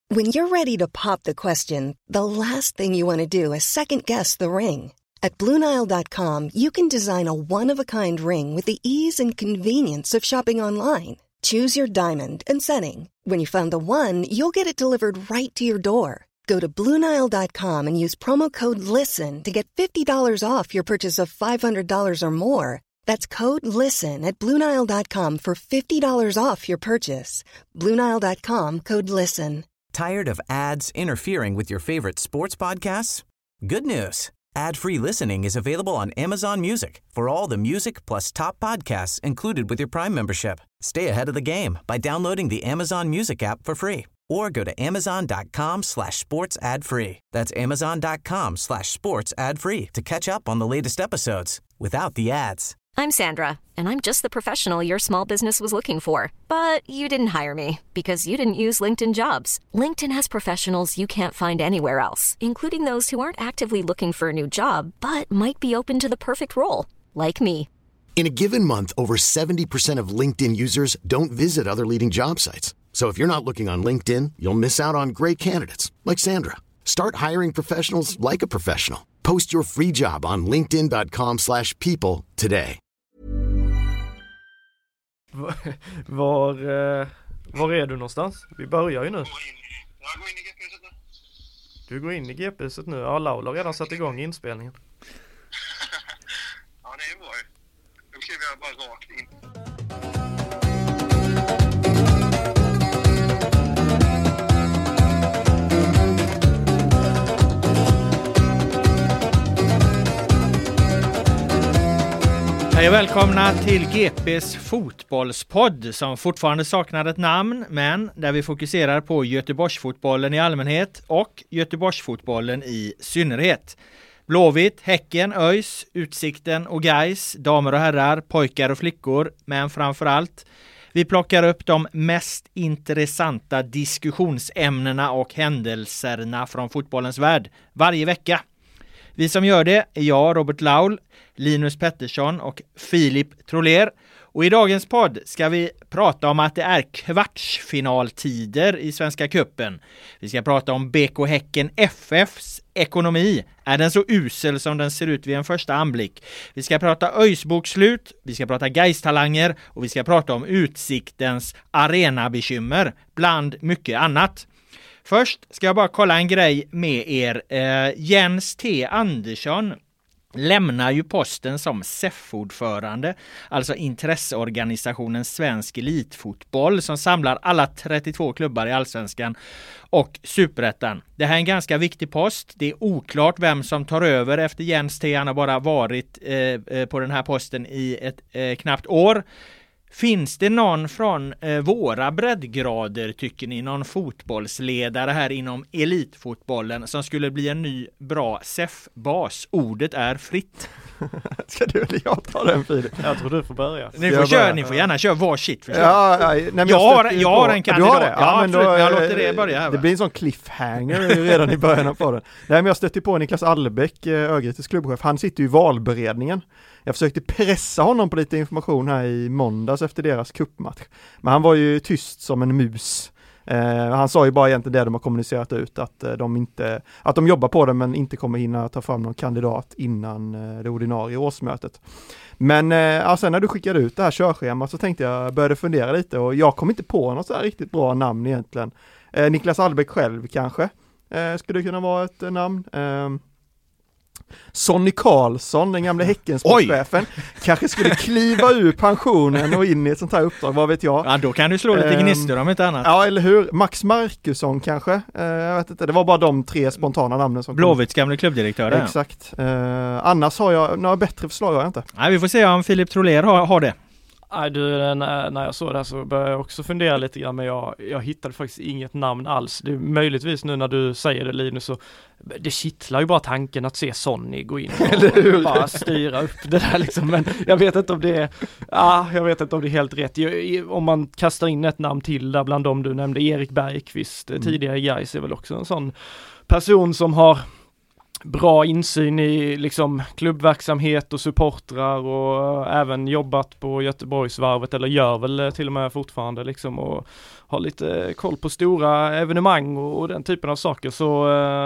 When you're ready to pop the question, the last thing you want to do is second-guess the ring. At BlueNile.com, you can design a one-of-a-kind ring with the ease and convenience of shopping online. Choose your diamond and setting. When you find the one, you'll get it delivered right to your door. Go to BlueNile.com and use promo code LISTEN to get $50 off your purchase of $500 or more. That's code LISTEN at BlueNile.com for $50 off your purchase. BlueNile.com, code LISTEN. Tired of ads interfering with your favorite sports podcasts? Good news. Ad-free listening is available on Amazon Music for all the music plus top podcasts included with your Prime membership. Stay ahead of the game by downloading the Amazon Music app for free or go to amazon.com/sports ad free. That's amazon.com/sports ad free to catch up on the latest episodes without the ads. I'm Sandra, and I'm just the professional your small business was looking for. But you didn't hire me because you didn't use LinkedIn Jobs. LinkedIn has professionals you can't find anywhere else, including those who aren't actively looking for a new job, but might be open to the perfect role, like me. In a given month, over 70% of LinkedIn users don't visit other leading job sites. So if you're not looking on LinkedIn, you'll miss out on great candidates like Sandra. Start hiring professionals like a professional. Post your free job on linkedin.com/people today. Var är du någonstans? Vi börjar ju nu. Jag går in i GP-huset nu. Du går in i GP-huset nu? Ja, Laula har redan satt igång inspelningen. Ja, det är bra. Då kliver jag bara rakt in. Hej och välkomna till GPs fotbollspodd som fortfarande saknar ett namn, men där vi fokuserar på Göteborgsfotbollen i allmänhet och Göteborgsfotbollen i synnerhet. Blåvitt, Häcken, ÖIS, Utsikten och Gais, damer och herrar, pojkar och flickor, men framförallt vi plockar upp de mest intressanta diskussionsämnena och händelserna från fotbollens värld varje vecka. Vi som gör det är jag, Robert Laul, Linus Pettersson och Filip Troller. Och i dagens podd ska vi prata om att det är kvartsfinaltider i Svenska cupen. Vi ska prata om BK Häcken FFs ekonomi. Är den så usel som den ser ut vid en första anblick? Vi ska prata ÖIS-bokslut, vi ska prata Gais-talanger och vi ska prata om Utsiktens arenabekymmer, bland mycket annat. Först ska jag bara kolla en grej med er. Jens T. Andersson lämnar ju posten som SEF-ordförande, alltså intresseorganisationen Svensk Elitfotboll som samlar alla 32 klubbar i Allsvenskan och Superettan. Det här är en ganska viktig post. Det är oklart vem som tar över efter Jens T. Han har bara varit på den här posten i ett knappt år. Finns det någon från våra breddgrader, tycker ni, någon fotbollsledare här inom elitfotbollen som skulle bli en ny bra SEF-bas? Ordet är fritt. Ska du eller jag ta den, Filip? Jag tror du får börja. Ni får gärna köra varsitt förslag. Jag har en kandidat. Men jag låter det börja här. Det blir en sån cliffhanger redan i början av podden. Nej, men jag stötte på Niklas Allbäck, Örgrytes klubbchef. Han sitter ju i valberedningen. Jag försökte pressa honom på lite information här i måndags efter deras cupmatch. Men han var ju tyst som en mus. Han sa ju bara egentligen det de har kommunicerat ut, att de jobbar på det men inte kommer hinna ta fram någon kandidat innan det ordinarie årsmötet. Men sen när du skickade ut det här körschemat så tänkte jag, började fundera lite och jag kom inte på något så här riktigt bra namn egentligen. Niklas Allbäck själv kanske skulle kunna vara ett namn. Sonny Karlsson, den gamla Häckensportchefen, kanske skulle kliva ur pensionen och in i ett sånt här uppdrag, vad vet jag. Ja, då kan du slå lite gnistor om inte annat. Ja, eller hur? Max Markusson kanske. Jag vet inte, det var bara de 3 spontana namnen som Blåvitts gamla klubbdirektör. Exakt. Annars har jag några bättre förslag, har jag inte. Nej, vi får se om Filip Troller har det. Nej, du, när jag såg det här så började jag också fundera lite grann, men jag hittade faktiskt inget namn alls. Det är möjligtvis nu när du säger det, Linus, så det kittlar ju bara tanken att se Sonny gå in och bara styra upp det där liksom. Men jag vet inte om det är helt rätt. Om man kastar in ett namn till där bland dem du nämnde, Erik Bergqvist, tidigare i Gais, är väl också en sån person som har bra insyn i liksom klubbverksamhet och supportrar och även jobbat på Göteborgsvarvet, eller gör väl till och med fortfarande liksom, och har lite koll på stora evenemang och den typen av saker, så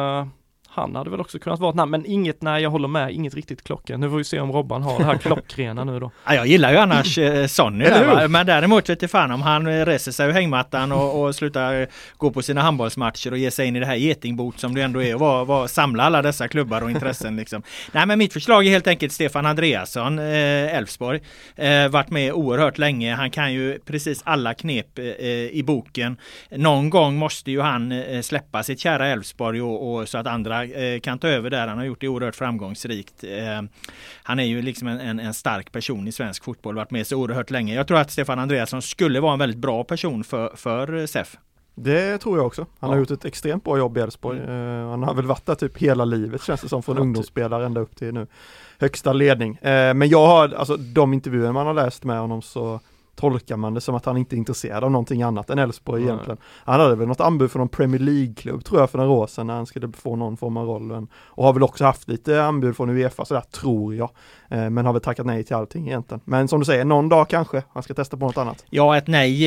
han hade väl också kunnat vara ett namn, men jag håller med, inget riktigt klockan. Nu får vi se om Robban har det här klockrena nu då. Ja, jag gillar ju annars Sonny där, men däremot vet jag fan om han reser sig ur hängmattan och slutar gå på sina handbollsmatcher och ge sig in i det här getingbot som det ändå är och samla alla dessa klubbar och intressen liksom. Nej, men mitt förslag är helt enkelt Stefan Andreasson, Elfsborg. Varit med oerhört länge. Han kan ju precis alla knep i boken. Någon gång måste ju han släppa sitt kära Elfsborg och så att andra kan ta över där. Han har gjort det oerhört framgångsrikt. Han är ju liksom en stark person i svensk fotboll, varit med så oerhört länge. Jag tror att Stefan Andreasson skulle vara en väldigt bra person för SEF. Det tror jag också. Han har gjort ett extremt bra jobb i Elfsborg. Han har väl varit där typ hela livet, känns det som, från ungdomsspelare ända upp till nu högsta ledning. Men jag har, alltså de intervjuer man har läst med honom, så tolkar man det som att han inte är intresserad av någonting annat än Elfsborg egentligen. Han hade väl något anbud för någon Premier League-klubb, tror jag, för några år sedan när han skulle få någon form av roll. Och har väl också haft lite anbud från UEFA, så där tror jag. Men har väl tackat nej till allting egentligen. Men som du säger, någon dag kanske han ska testa på något annat. Ja, ett nej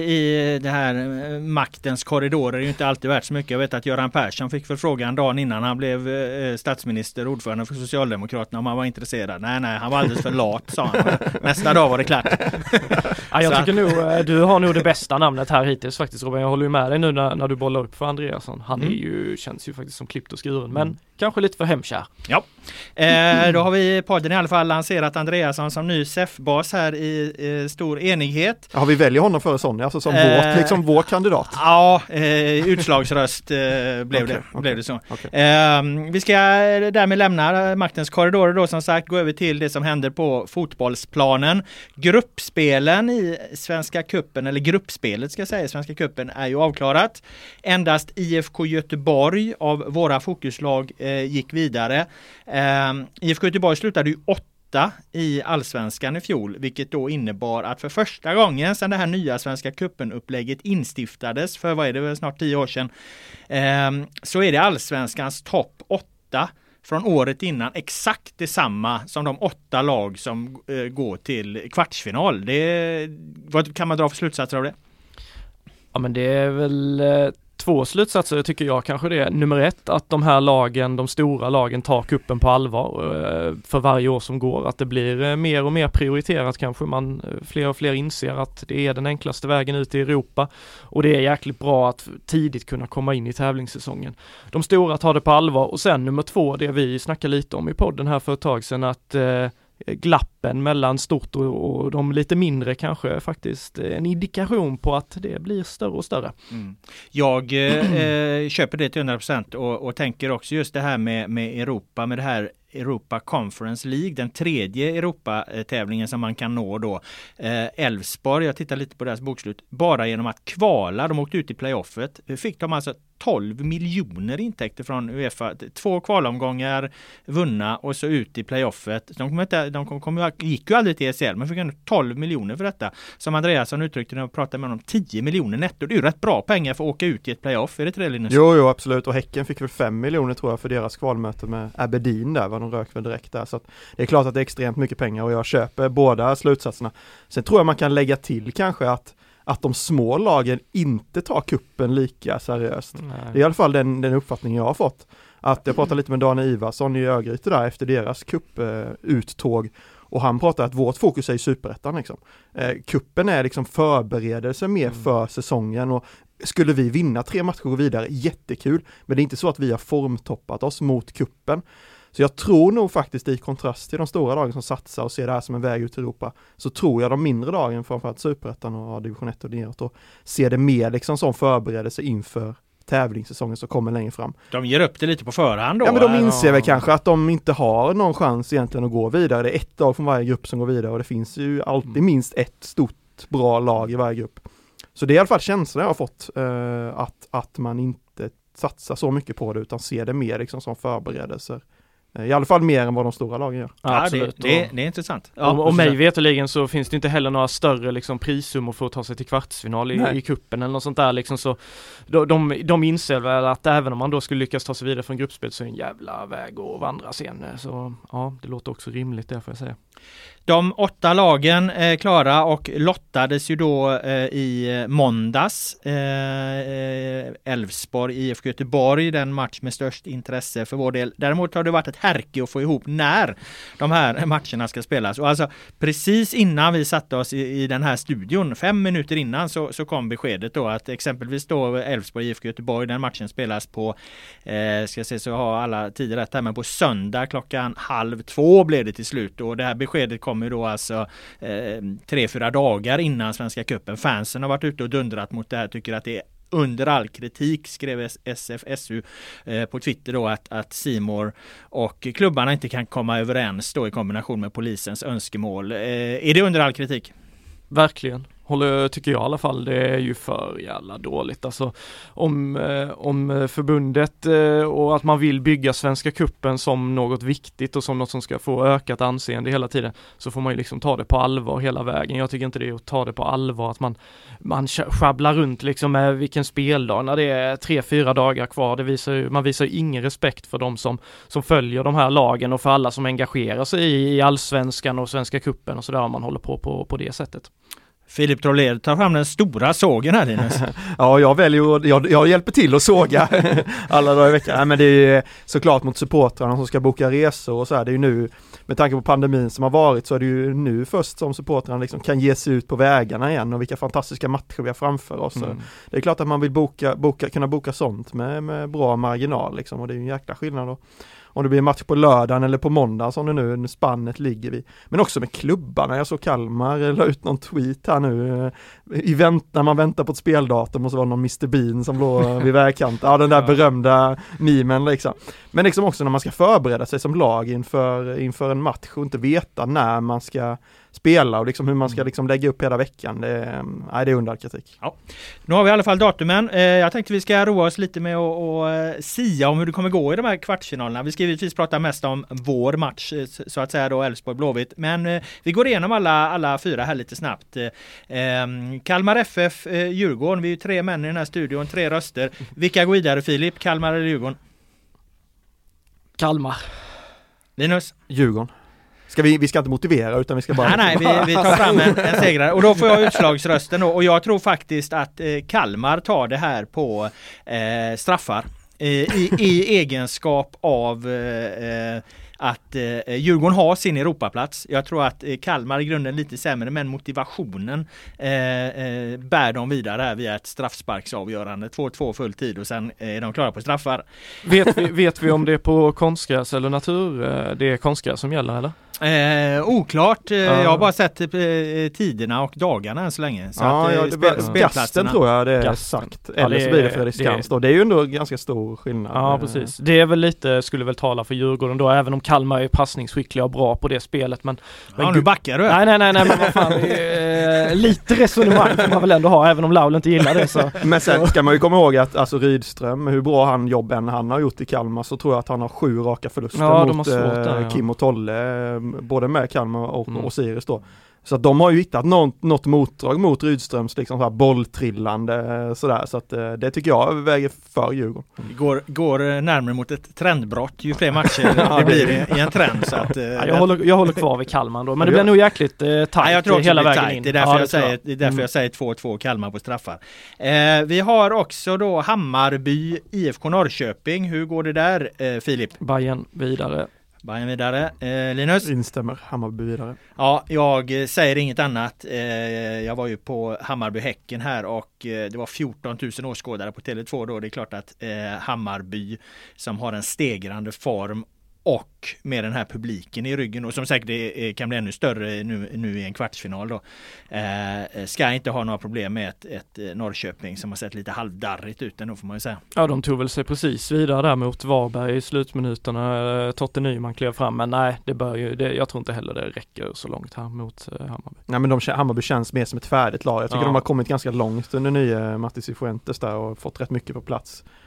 i det här maktens korridorer är ju inte alltid värt så mycket. Jag vet att Göran Persson fick frågan dagen innan han blev statsminister, ordförande för Socialdemokraterna, om han var intresserad. Nej, han var alldeles för lat, sa han. Nästa dag var det klart. Ja, jag tycker nog, du har nog det bästa namnet här hittills faktiskt, Robin. Jag håller ju med dig nu när du bollar upp för Andreasson. Han är ju, känns ju faktiskt som klippt och skuren, men kanske lite för hemkär. Ja. Då har vi podden i alla fall lanserat Andreasson som ny SEF-bas här i stor enighet. Ja, vi väljer honom före Sonny, alltså som vår kandidat. Ja, utslagsröst blev det så. Okay. Vi ska därmed lämna maktens korridorer då, som sagt, gå över till det som händer på fotbollsplanen. Gruppspelen i Svenska cupen, eller gruppspelet ska jag säga, Svenska cupen är ju avklarat. Endast IFK Göteborg av våra fokuslag gick vidare. IFK Göteborg slutade ju 8 i Allsvenskan i fjol, vilket då innebar att för första gången sedan det här nya Svenska cupen-upplägget instiftades för, vad är det, snart 10 år sedan, så är det Allsvenskans topp 8 från året innan exakt detsamma som de 8 lag som går till kvartsfinal. Vad kan man dra för slutsatser av det? Ja, men det är väl 2 slutsatser tycker jag kanske det är. Nummer 1, att de här lagen, de stora lagen, tar kuppen på allvar för varje år som går. Att det blir mer och mer prioriterat kanske. Fler och fler inser att det är den enklaste vägen ut i Europa. Och det är jäkligt bra att tidigt kunna komma in i tävlingssäsongen. De stora tar det på allvar. Och sen nummer 2, det vi snackade lite om i podden här för ett tag sedan, att glappen mellan stort och de lite mindre kanske faktiskt en indikation på att det blir större och större. Jag köper det till 100% och tänker också just det här med Europa, med det här Europa Conference League, den 3:e Europa-tävlingen som man kan nå då. Elfsborg, jag tittar lite på deras bokslut, bara genom att kvala, de åkte ut i playoffet, fick de alltså 12 miljoner intäkter från UEFA, 2 kvalomgångar vunna och så ut i playoffet. De gick ju aldrig till ECL, men fick ändå 12 miljoner för detta. Som Andreasson uttryckte när jag pratade med honom, 10 miljoner netto. Det är ju rätt bra pengar för att åka ut i ett playoff, är det inte det, Linus? Jo, absolut. Och Häcken fick väl 5 miljoner tror jag för deras kvalmöte med Aberdeen där, var de rök väl direkt där. Så att det är klart att det är extremt mycket pengar och jag köper båda slutsatserna. Sen tror jag man kan lägga till kanske att de små lagen inte tar kuppen lika seriöst. Nej. Det är i alla fall den uppfattningen jag har fått. Att jag pratade lite med Daniel Ivarsson i Örgryte där efter deras kupp-uttåg. Och han pratade att vårt fokus är i Superettan liksom. Kuppen är liksom förberedelse mer för säsongen och skulle vi vinna 3 matcher och gå vidare, jättekul. Men det är inte så att vi har formtoppat oss mot kuppen. Så jag tror nog faktiskt i kontrast till de stora lagen som satsar och ser det här som en väg ut i Europa, så tror jag de mindre lagen, framförallt Superettan och division 1 och neråt, och ser det mer liksom som förberedelse inför tävlingssäsongen som kommer längre fram. De ger upp det lite på förhand då? Ja, men de inser väl kanske att de inte har någon chans egentligen att gå vidare. Det är 1 lag från varje grupp som går vidare och det finns ju alltid minst ett stort bra lag i varje grupp. Så det är i alla fall känslan jag har fått att man inte satsar så mycket på det utan ser det mer liksom som förberedelser I alla fall mer än vad de stora lagen gör. Ja, absolut. Det är intressant. Ja, och mig veteligen så finns det inte heller några större liksom, prissummor för att ta sig till kvartsfinal i kuppen eller något sånt där. Liksom, så de inser väl att även om man då skulle lyckas ta sig vidare från gruppspel så är det en jävla väg att vandra sen. Så ja, det låter också rimligt, det får jag säga. De 8 lagen är klara och lottades ju då i måndags. Elfsborg, IFK Göteborg, den match med störst intresse för vår del. Däremot har det varit ett härke att få ihop när de här matcherna ska spelas. Och alltså precis innan vi satte oss i den här studion, 5 minuter innan, så kom beskedet då att exempelvis då Elfsborg, IFK Göteborg, den matchen spelas på, ska se så jag har alla tider rätt här, men på söndag 1:30 blev det till slut. Och det här beskedet kommer då alltså 3-4 dagar innan Svenska cupen. Fansen har varit ute och dundrat mot det här, tycker att det är under all kritik, skrev SFSU på Twitter då att C-more och klubbarna inte kan komma överens då i kombination med polisens önskemål. Är det under all kritik? Verkligen. Tycker jag i alla fall, det är ju för jävla dåligt. Alltså om förbundet och att man vill bygga Svenska cupen som något viktigt och som något som ska få ökat anseende hela tiden, så får man ju liksom ta det på allvar hela vägen. Jag tycker inte det är att ta det på allvar att man sjabblar runt liksom med vilken speldag när det är 3-4 dagar kvar. Man visar ju ingen respekt för de som följer de här lagen och för alla som engagerar sig i allsvenskan och Svenska cupen och sådär, om man håller på det sättet. Filip Troller tar fram den stora sågen här, Linus. Ja, jag hjälper till att såga alla dagar i veckan. Nej, men det är såklart mot supportrarna som ska boka resor och så här. Det är ju nu, med tanke på pandemin som har varit, så är det ju nu först som supportrarna liksom kan ge sig ut på vägarna igen, och vilka fantastiska matcher vi har framför oss. Det är klart att man vill kunna boka sånt med bra marginal liksom, och det är ju en jäkla skillnad då. Om det blir en match på lördagen eller på måndag som det nu spannet ligger vid. Men också med klubbarna. Jag såg Kalmar la ut någon tweet här nu. När man väntar på ett speldatum och så var det någon Mr. Bean som låg vid vägkanten. Ja, den där berömda memen liksom. Men liksom också när man ska förbereda sig som lag inför en match och inte veta när man ska spela och liksom hur man ska liksom lägga upp hela veckan. Det är under kritik. Ja. Nu har vi i alla fall datumen. Jag tänkte vi ska roa oss lite med att sia om hur det kommer gå i de här kvartsfinalerna. Vi ska givetvis prata mest om vår match, så att säga då, Elfsborg-Blåvitt. Men vi går igenom alla 4 här lite snabbt. Kalmar FF, Djurgården. Vi är ju 3 män i den här studion, 3 röster. Vilka går vidare, Filip? Kalmar eller Djurgården? Kalmar. Linus? Djurgården. Vi ska inte motivera, utan vi ska bara... Nej, vi tar fram en segrare. Och då får jag utslagsrösten då. Och jag tror faktiskt att Kalmar tar det här på straffar. I egenskap av att Djurgården har sin Europaplats. Jag tror att Kalmar i grunden lite sämre, men motivationen bär de vidare här via ett straffsparksavgörande. 2-2 full tid och sen är de klara på straffar. Vet vi om det är på konstgräs eller natur? Det är konstgräs som gäller, eller? Oklart. Jag har bara sett tiderna och dagarna än så länge. Så Gasten tror jag det är sagt. Eller så blir det Fredriksskans då. Det är ju ändå ganska stor skillnad. Ja, precis. Det är väl lite, skulle väl tala för Djurgården då, även om Kalmar är passningsskickliga och bra på det spelet. Men nu backar du. Nej, men vad fan. Lite resonemang får man väl ändå ha, även om Laul inte gillar det. Så. Men sen ska man ju komma ihåg att alltså Rydström, hur bra jobben han har gjort i Kalmar, så tror jag att han har 7 raka förluster mot Kim och Tolle, både med Kalmar och Sirius då. Så att de har ju hittat något motdrag mot Rydströms liksom så här bolltrillande sådär, så att det tycker jag väger för Djurgården. Går närmare mot ett trendbrott ju fler matcher det blir i en trend, så att jag håller kvar vid Kalmar då, men det blir nog jäkligt tajt hela vägen in. Det är därför jag säger 2-2 Kalmar på straffar. Vi har också då Hammarby IFK Norrköping. Hur går det där, Filip? Bayern vidare. Linus? Instämmer, Hammarby vidare. Ja, jag säger inget annat. Jag var ju på Hammarby-Häcken här och det var 14 000 åskådare på Tele2 då. Det är klart att Hammarby, som har en stegrande form och med den här publiken i ryggen, och som säkert kan bli ännu större nu i en kvartsfinal då, ska inte ha några problem med ett Norrköping som har sett lite halvdarrigt ut ändå, får man ju säga. Ja, de tog väl sig precis vidare där mot Varberg i slutminuterna. Totte Nyman klev fram, men nej, jag tror inte heller det räcker så långt här mot Hammarby. Nej, men Hammarby känns mer som ett färdigt lag. Jag tycker de har kommit ganska långt under nya Matti Cifuentes där och fått rätt mycket på plats.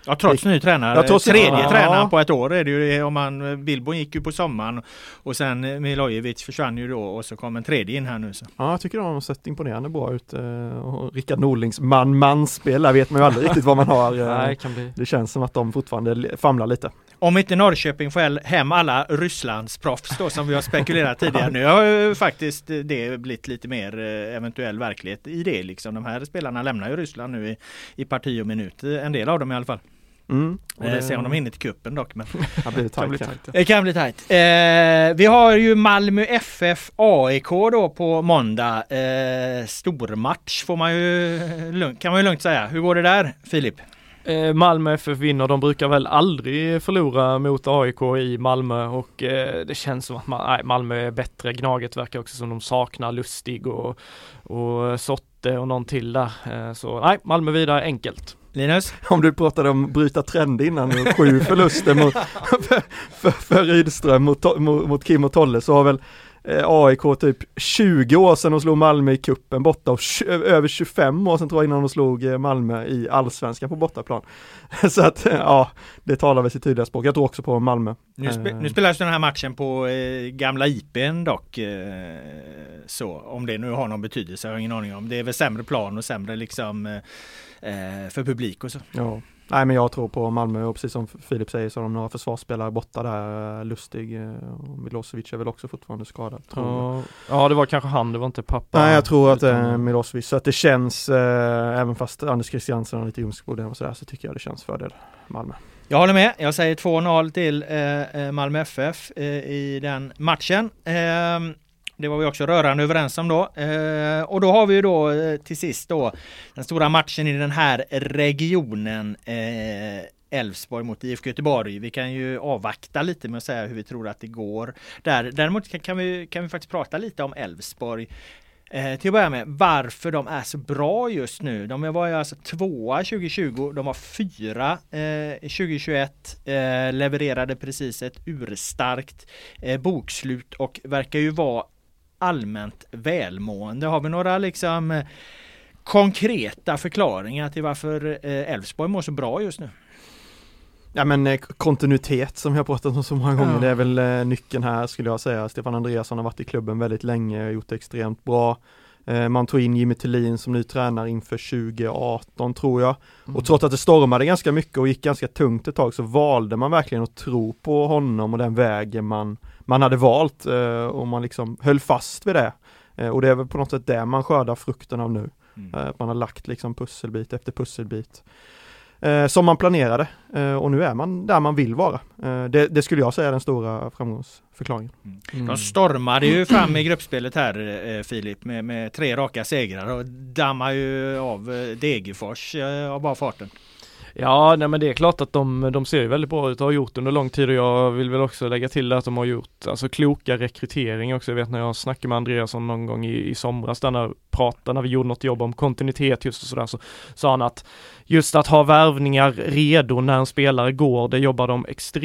Ja, trots ny tränare. Ja, trots tredje tränaren på ett år är det ju. Bilbo gick ju på sommaren och sen Milojevic försvann ju då och så kom en tredje in här nu. Så. Ja, jag tycker de har sett imponerande bra ut. Och Rickard Norlings man-spel, där vet man ju aldrig riktigt vad man har. Nej, kan bli. Det känns som att de fortfarande famlar lite. Om inte Norrköping får hem alla Rysslands proffs då, som vi har spekulerat tidigare. Nu har ju faktiskt det blivit lite mer eventuell verklighet i det. Liksom. De här spelarna lämnar ju Ryssland nu i parti och minut. En del av dem i alla fall. Och det ser om de hinner till kuppen dock. Men det kan bli tajt. Vi har ju Malmö FF AIK då på måndag. Stormatch kan man ju lugnt säga. Hur går det där, Filip? Malmö FF vinner, de brukar väl aldrig förlora mot AIK i Malmö och det känns som att Malmö är bättre. Gnaget verkar också som de saknar Lustig och Sotte och någon till där. Så nej, Malmö vidare enkelt. Linus? Om du pratade om bryta trend innan och 7 förluster för Rydström mot Kim och Tolle, så har väl AIK typ 20 år sedan de slog Malmö i kuppen borta och över 25 år sedan tror jag innan de slog Malmö i allsvenskan på bortaplan. Så att det talar väl sitt tydliga språk. Jag tror också på Malmö. Nu spelas den här matchen på gamla IP:n dock, så om det nu har någon betydelse har jag ingen aning om. Det är väl sämre plan och sämre liksom för publik och så. Ja. Nej, men jag tror på Malmö och precis som Filip säger så har de några försvarsspelare borta där. Lustig och Milosevic är väl också fortfarande skadad. Ja, det var kanske han, det var inte pappa. Nej, jag tror att det är Milosevic. Så att det känns, även fast Anders Christiansen har lite ljumskproblem och sådär, så tycker jag det känns fördel Malmö. Jag håller med, jag säger 2-0 till Malmö FF i den matchen. Det var vi också rörande överens om då. Och då har vi ju då till sist då den stora matchen i den här regionen, Elfsborg mot IFK Göteborg. Vi kan ju avvakta lite med att säga hur vi tror att det går. Däremot kan vi faktiskt prata lite om Elfsborg. Till att börja med, varför de är så bra just nu. De var ju alltså 2 2020, de var 4 2021, levererade precis ett urstarkt bokslut och verkar ju vara allmänt välmående. Har vi några liksom konkreta förklaringar till varför Elfsborg mår så bra just nu? Ja, men kontinuitet som jag pratat om så många gånger, det är väl nyckeln här skulle jag säga. Stefan Andreasson har varit i klubben väldigt länge och gjort det extremt bra. Man tog in Jimmy Tillin som ny tränare inför 2018 tror jag. Och trots att det stormade ganska mycket och gick ganska tungt ett tag så valde man verkligen att tro på honom och den vägen man hade valt. Och man liksom höll fast vid det. Och det är väl på något sätt det man skördar frukten av nu. Man har lagt liksom pusselbit efter pusselbit. Som man planerade och nu är man där man vill vara. Det skulle jag säga är den stora framgångsförklaringen. De stormade ju fram i gruppspelet här, Filip, med 3 raka segrar och dammar ju av Degerfors av bara farten. Ja, nej, men det är klart att de ser ju väldigt bra ut och har gjort under lång tid och jag vill väl också lägga till att de har gjort alltså kloka rekrytering också. Jag vet när jag snackade med Andreasson någon gång i somras där när vi gjorde något jobb om kontinuitet just och sådär, så sa han att just att ha värvningar redo när en spelare går, det jobbar de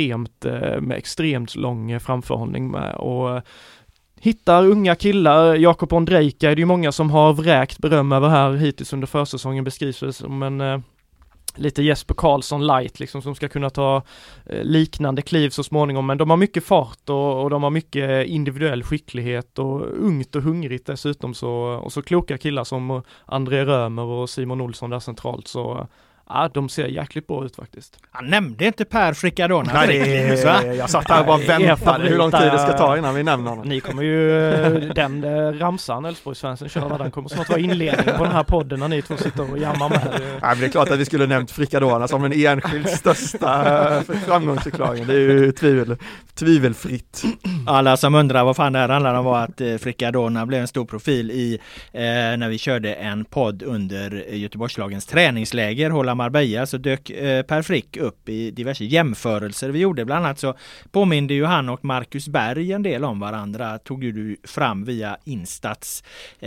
med extremt lång framförhållning med och hittar unga killar. Jakob Ondrejka är det ju många som har vräkt beröm över här hittills under försäsongen, beskrivs som en lite Jesper Karlsson light liksom, som ska kunna ta liknande kliv så småningom, men de har mycket fart och de har mycket individuell skicklighet och ungt och hungrigt dessutom, och så kloka killar som André Römer och Simon Olsson där centralt, så ja, de ser jäkligt bra ut faktiskt. Han nämnde inte Per Fricadona. Jag satt här och bara väntade hur lång tid det ska ta innan vi nämner honom. Ni kommer ju den ramsan Elfsborgsfansen kör, den kommer snart vara inledningen på den här podden när ni två sitter och jammar med. Ja, men det är klart att vi skulle nämnt Fricadona som den enskilt största framgångsförklaringen. Det är ju tvivelfritt. Alla som undrar vad fan det här handlar om var att Fricadona blev en stor profil när vi körde en podd under Göteborgslagens träningsläger Hålla Marbella, så dök Per Frick upp i diverse jämförelser vi gjorde. Bland annat så påminde ju han och Marcus Berg en del om varandra. Tog ju du fram via Instats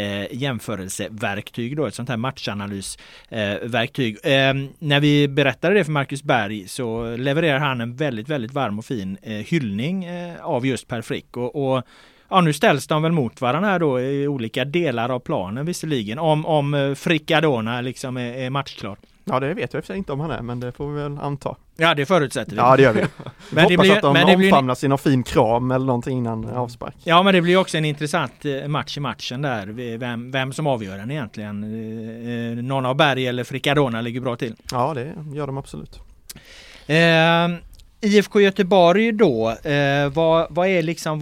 jämförelseverktyg då, ett sånt här matchanalysverktyg. När vi berättade det för Marcus Berg så levererar han en väldigt, väldigt varm och fin hyllning av just Per Frick och ja, nu ställs de väl mot varandra här då i olika delar av planen visserligen, om Fricadona liksom är matchklar. Ja, det vet jag i och för sig inte om han är, men det får vi väl anta. Ja, det förutsätter vi. Ja, det gör vi. Men det hoppas blir, att de omfamnas i någon fin kram eller någonting innan avspark. Ja, men det blir också en intressant match i matchen där. Vem som avgör den egentligen. Någon av Berg eller Fricadona ligger bra till. Ja, det gör de absolut. IFK Göteborg då. Vad är liksom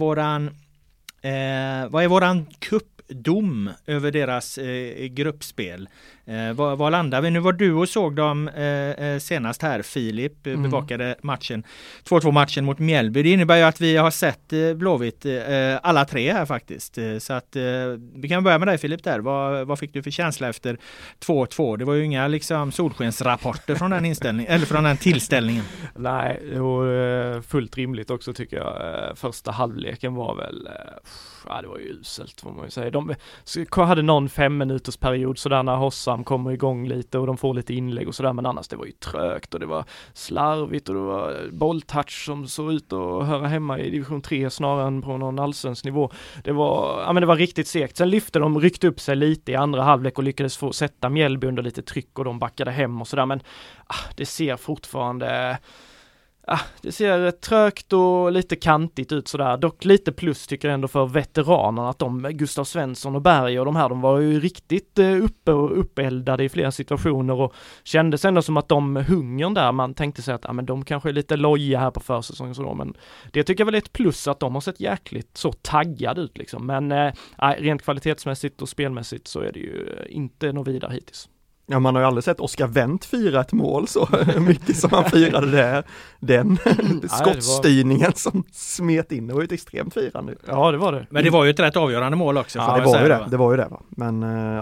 våran cupdom över deras gruppspel? Vad landar vi? Nu var du och såg dem senast här, Filip bevakade matchen 2-2 matchen mot Mjällby. Det innebär ju att vi har sett Blåvitt alla tre här faktiskt. Så att vi kan börja med dig Filip där. Vad fick du för känsla efter 2-2? Det var ju inga liksom solskensrapporter från den inställningen eller från den tillställningen. Nej, det var fullt rimligt också tycker jag. Första halvleken var väl det var ju uselt får man ju säga. De hade någon 5 minuters period sådär när Hossam kommer igång lite och de får lite inlägg och sådär, men annars det var ju trögt och det var slarvigt och det var bolltouch som såg ut att höra hemma i division 3 snarare än på någon allsvensk nivå. Det var riktigt segt. Sen ryckte upp sig lite i andra halvlek och lyckades få sätta Mjällby under lite tryck och de backade hem och sådär, men det ser fortfarande det ser trögt och lite kantigt ut sådär. Dock lite plus tycker jag ändå för veteranerna att Gustav Svensson och Berg och de här, de var ju riktigt uppe och uppeldade i flera situationer och kändes ändå som att de hungern där, man tänkte sig att men de kanske är lite loja här på försäsongen så då, men det tycker jag väl är ett plus att de har sett jäkligt så taggad ut liksom. Men rent kvalitetsmässigt och spelmässigt så är det ju inte något vidare hittills. Ja, man har ju aldrig sett Oskar Wendt fira ett mål så mycket som han firade där. Den skottstyrningen som smet in, det var ju ett extremt firande. Ja, det var det. Men det var ju ett rätt avgörande mål också. Ja, det var ju det va. Men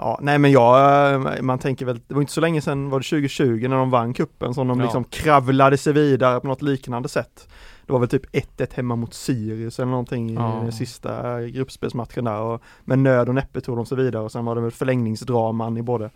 man tänker väl, det var inte så länge sedan, var det 2020 när de vann kuppen som de liksom kravlade sig vidare på något liknande sätt. Det var väl typ 1-1 hemma mot Sirius eller någonting i den sista gruppspelsmatchen där. Och med nöd och näppe tog de sig vidare och sen var det väl förlängningsdraman i både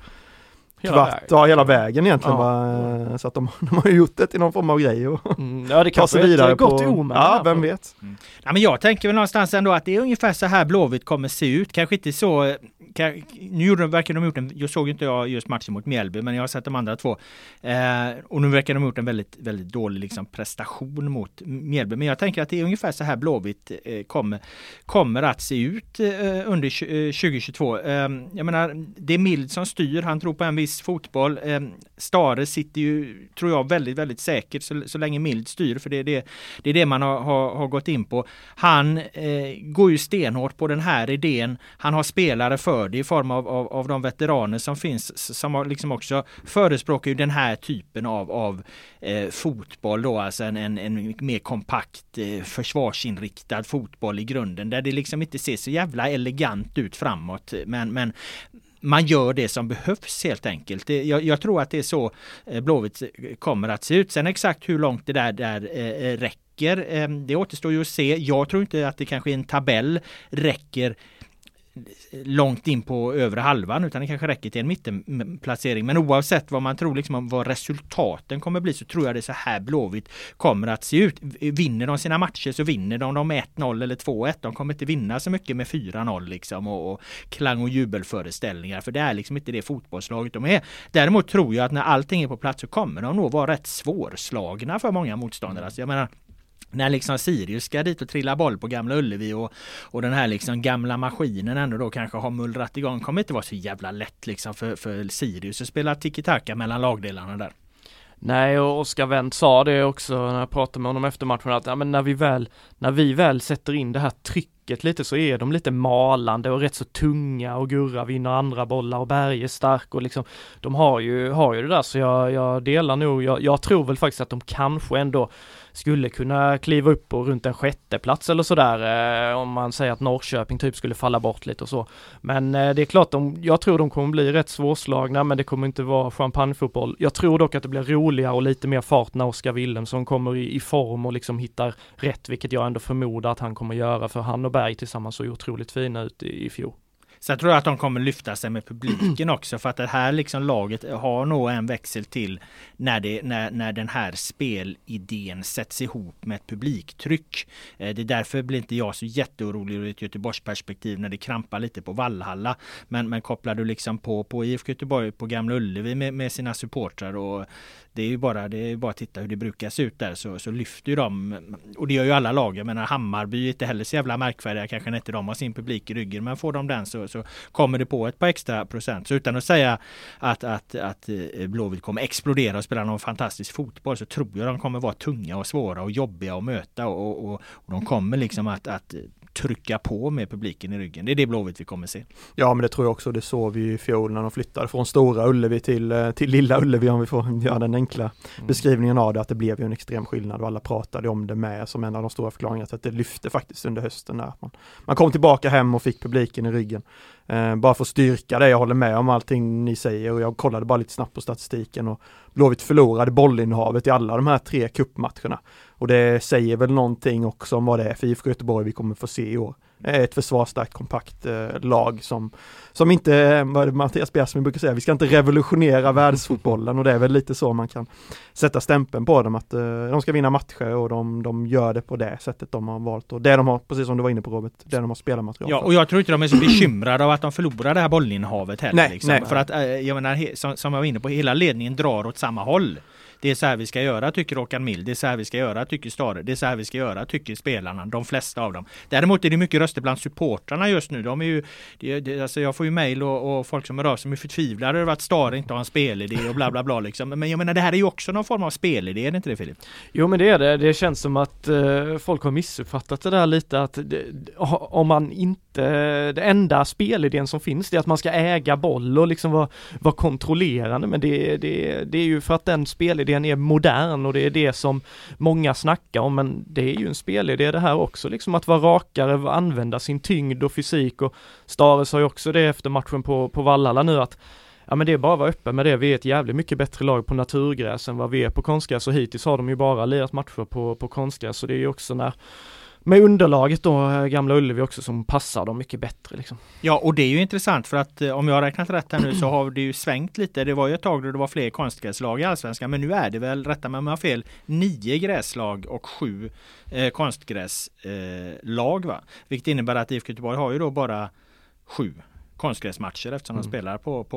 hela vägen egentligen. Så att de har ju gjort det till någon form av grej och det kan sig vidare gott omen. Ja, vem vet. Ja, men jag tänker väl någonstans ändå att det är ungefär så här Blåvitt kommer se ut. Kanske inte så verkar de gjort jag såg inte jag just matchen mot Mjällby, men jag har sett de andra två. Och nu verkar de gjort en väldigt, väldigt dålig liksom prestation mot Mjällby. Men jag tänker att det är ungefär så här Blåvitt kommer att se ut under 2022. Jag menar, det är Mild som styr. Han tror på en viss fotboll. Stare sitter ju, tror jag, väldigt, väldigt säkert så länge Mild styr, för det är det man har gått in på. Han går ju stenhårt på den här idén. Han har spelare för det i form av de veteraner som finns, som har liksom också förespråkar ju den här typen av fotboll då, alltså en mer kompakt försvarsinriktad fotboll i grunden, där det liksom inte ser så jävla elegant ut framåt, men man gör det som behövs helt enkelt. Jag tror att det är så Blåvitt kommer att se ut. Sen exakt hur långt det där räcker, det återstår ju att se. Jag tror inte att det kanske i en tabell räcker långt in på övre halvan, utan det kanske räcker till en mittenplacering. Men oavsett vad man tror liksom vad resultaten kommer bli, så tror jag det är så här Blåvitt kommer att se ut. Vinner de sina matcher så vinner de med 1-0 eller 2-1. De kommer inte vinna så mycket med 4-0 liksom och klang- och jubelföreställningar, för det är liksom inte det fotbollslaget de är. Däremot tror jag att när allting är på plats så kommer de nog vara rätt svårslagna för många motståndare. Alltså jag menar, när liksom Sirius ska dit och trilla boll på Gamla Ullevi och den här liksom gamla maskinen ändå då kanske har mullrat igång, kommer inte vara så jävla lätt liksom för Sirius att spela tiki-taka mellan lagdelarna där. Nej, och Oskar Wendt sa det också när jag pratade med honom efter matchen, att men när vi väl sätter in det här trycket lite, så är de lite malande och rätt så tunga, och Gurra vinner andra bollar och Berg är stark och liksom, de har ju det där, så jag delar nog, jag tror väl faktiskt att de kanske ändå skulle kunna kliva upp på runt en 6:e plats eller sådär, om man säger att Norrköping typ skulle falla bort lite och så. Men det är klart, jag tror de kommer bli rätt svårslagna, men det kommer inte vara champagnefotboll. Jag tror dock att det blir roligare och lite mer fart när Oskar Wilhelmsson kommer i form och liksom hittar rätt, vilket jag ändå förmodar att han kommer göra, för han och Berg tillsammans så otroligt fina ut i fjol. Så jag tror att de kommer lyfta sig med publiken också, för att det här liksom laget har nog en växel till när den här spelidén sätts ihop med ett publiktryck. Det är därför blir inte jag så jätteorolig ur ett Göteborgsperspektiv när det krampar lite på Valhalla. Men kopplar du liksom på IFK Göteborg på Gamla Ullevi med sina supportrar, och det är ju bara att titta hur det brukar se ut där, så lyfter ju de, och det gör ju alla lag. Jag menar, Hammarby är inte heller så jävla märkvärdiga, kanske inte de har sin publik i ryggen, men får de den så kommer det på ett par extra procent. Så utan att säga att Blåvitt kommer explodera och spela någon fantastisk fotboll, så tror jag de kommer vara tunga och svåra och jobbiga att möta, och de kommer liksom att trycka på med publiken i ryggen. Det är det Blåvitt vi kommer se. Ja, men det tror jag också. Det såg vi i fjol när de flyttade från Stora Ullevi till Lilla Ullevi, om vi får göra den enkla beskrivningen av det, att det blev ju en extrem skillnad och alla pratade om det med som en av de stora förklaringarna, att det lyfte faktiskt under hösten där. Man kom tillbaka hem och fick publiken i ryggen. Bara för att styrka det, jag håller med om allting ni säger, och jag kollade bara lite snabbt på statistiken, och Blåvitt förlorade bollinnehavet i alla de här 3 cupmatcherna. Och det säger väl någonting också om vad det är för IFK Göteborg vi kommer få se i år. Ett försvarsstarkt, kompakt lag som inte, vad Mattias Bjärsmyr brukar säga, vi ska inte revolutionera världsfotbollen, och det är väl lite så man kan sätta stämpeln på dem, att de ska vinna matcher, och de gör det på det sättet de har valt, och det de har, precis som du var inne på Robert, det de har spelarmaterial. Ja, och jag tror inte de är så bekymrade av att de förlorar det här bollinnehavet heller. Nej, liksom. nej. För att, jag menar, som jag var inne på, hela ledningen drar åt samma håll. Det är så här vi ska göra, tycker Håkan Mild. Det är så här vi ska göra, tycker Stare. Det är så här vi ska göra, tycker spelarna. De flesta av dem. Däremot är det mycket röster bland supportrarna just nu. De är ju, alltså jag får ju mejl och folk som är rör som är förtvivlade över att Stare inte har en spelidé och bla bla bla liksom. Men jag menar, det här är ju också någon form av spelidé, är det inte det, Filip? Jo, men det är det. Det känns som att folk har missuppfattat det där lite, att om man inte, det enda spelidén som finns, det är att man ska äga boll och liksom vara kontrollerande, men det är ju för att den spelidén är modern, och det är det som många snackar om, men det är ju en spelidé det här också, liksom att vara rakare, använda sin tyngd och fysik, och Stare sa ju också det efter matchen på Valhalla nu, att ja, men det är bara att vara öppen med det. Vi är ett jävligt mycket bättre lag på naturgräs än vad vi är på konstgräs, och hittills har de ju bara lirat matcher på konstgräs, så det är ju också med underlaget då, Gamla Ullevi också, som passar dem mycket bättre liksom. Ja, och det är ju intressant, för att om jag har räknat rätt här nu så har det ju svängt lite. Det var ju ett tag då det var fler konstgräslag i Allsvenskan, men nu är det väl, rätta mig om jag har fel, 9 gräslag och 7 konstgräslag, va? Vilket innebär att IFK Göteborg har ju då bara 7 konstgräsmatcher eftersom de spelar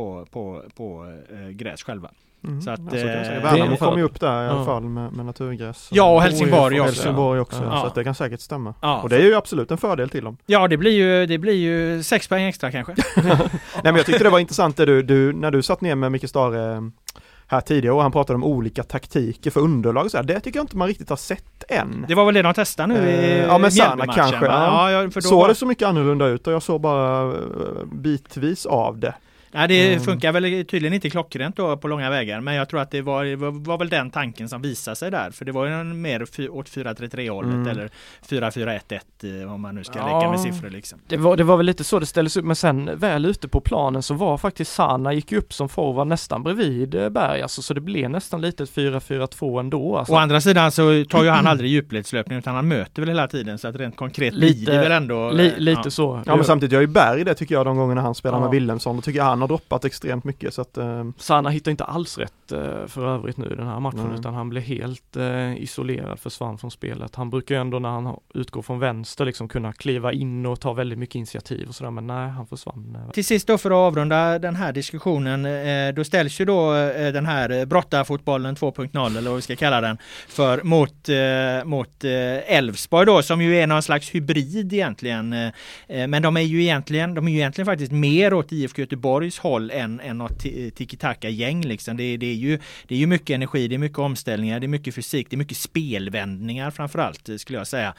på gräs själva. Så att Värnamo kommer ju upp där i alla fall med naturgräs. Ja, och Helsingborg också. Helsingborg också, ja. Så att det kan säkert stämma. Ja, och det är ju absolut en fördel till dem. Ja, det blir ju 6 poäng extra kanske. Nej, men jag tyckte det var intressant det när du satt ner med Micke Stare här tidigare, och han pratade om olika taktiker för underlag, så här. Det tycker jag inte man riktigt har sett än. Det var väl det de testade nu i ja, men Sanna kanske. Ja, för då såg det så mycket annorlunda ut, och jag såg bara bitvis av det. Nej, det funkar väl tydligen inte klockrent då på långa vägar, men jag tror att det var väl den tanken som visade sig där, för det var ju mer åt 4-3-3-hållet eller 4-4-1-1 om man nu ska leka med siffror liksom. Det var väl lite så det ställdes upp, men sen väl ute på planen så var faktiskt Sanna gick upp som forward nästan bredvid Berg, alltså, så det blev nästan lite ett 4-4-2 ändå. Alltså. Å andra sidan så tar ju han aldrig djupledslöpning, utan han möter väl hela tiden, så att rent konkret blir det väl ändå lite så. Ja, men samtidigt gör ju Berg det, tycker jag, de gångerna han spelar med Wilhelmsson, då tycker jag han har droppat extremt mycket, så att Sanna hittar inte alls rätt för övrigt nu i den här matchen, utan han blir helt isolerad, försvann från spelet. Han brukar ju ändå, när han utgår från vänster, liksom kunna kliva in och ta väldigt mycket initiativ och sådär, men nej, han försvann. Till sist då, för att avrunda den här diskussionen, då ställs ju då den här brottarfotbollen 2.0, eller vad vi ska kalla den, för mot Elfsborg då, som ju är någon slags hybrid egentligen, men de är ju egentligen faktiskt mer åt IFK Göteborgs håll än något tiki-taka-gäng liksom. Det är ju mycket energi, det är mycket omställningar, det är mycket fysik, det är mycket spelvändningar framförallt, skulle jag säga.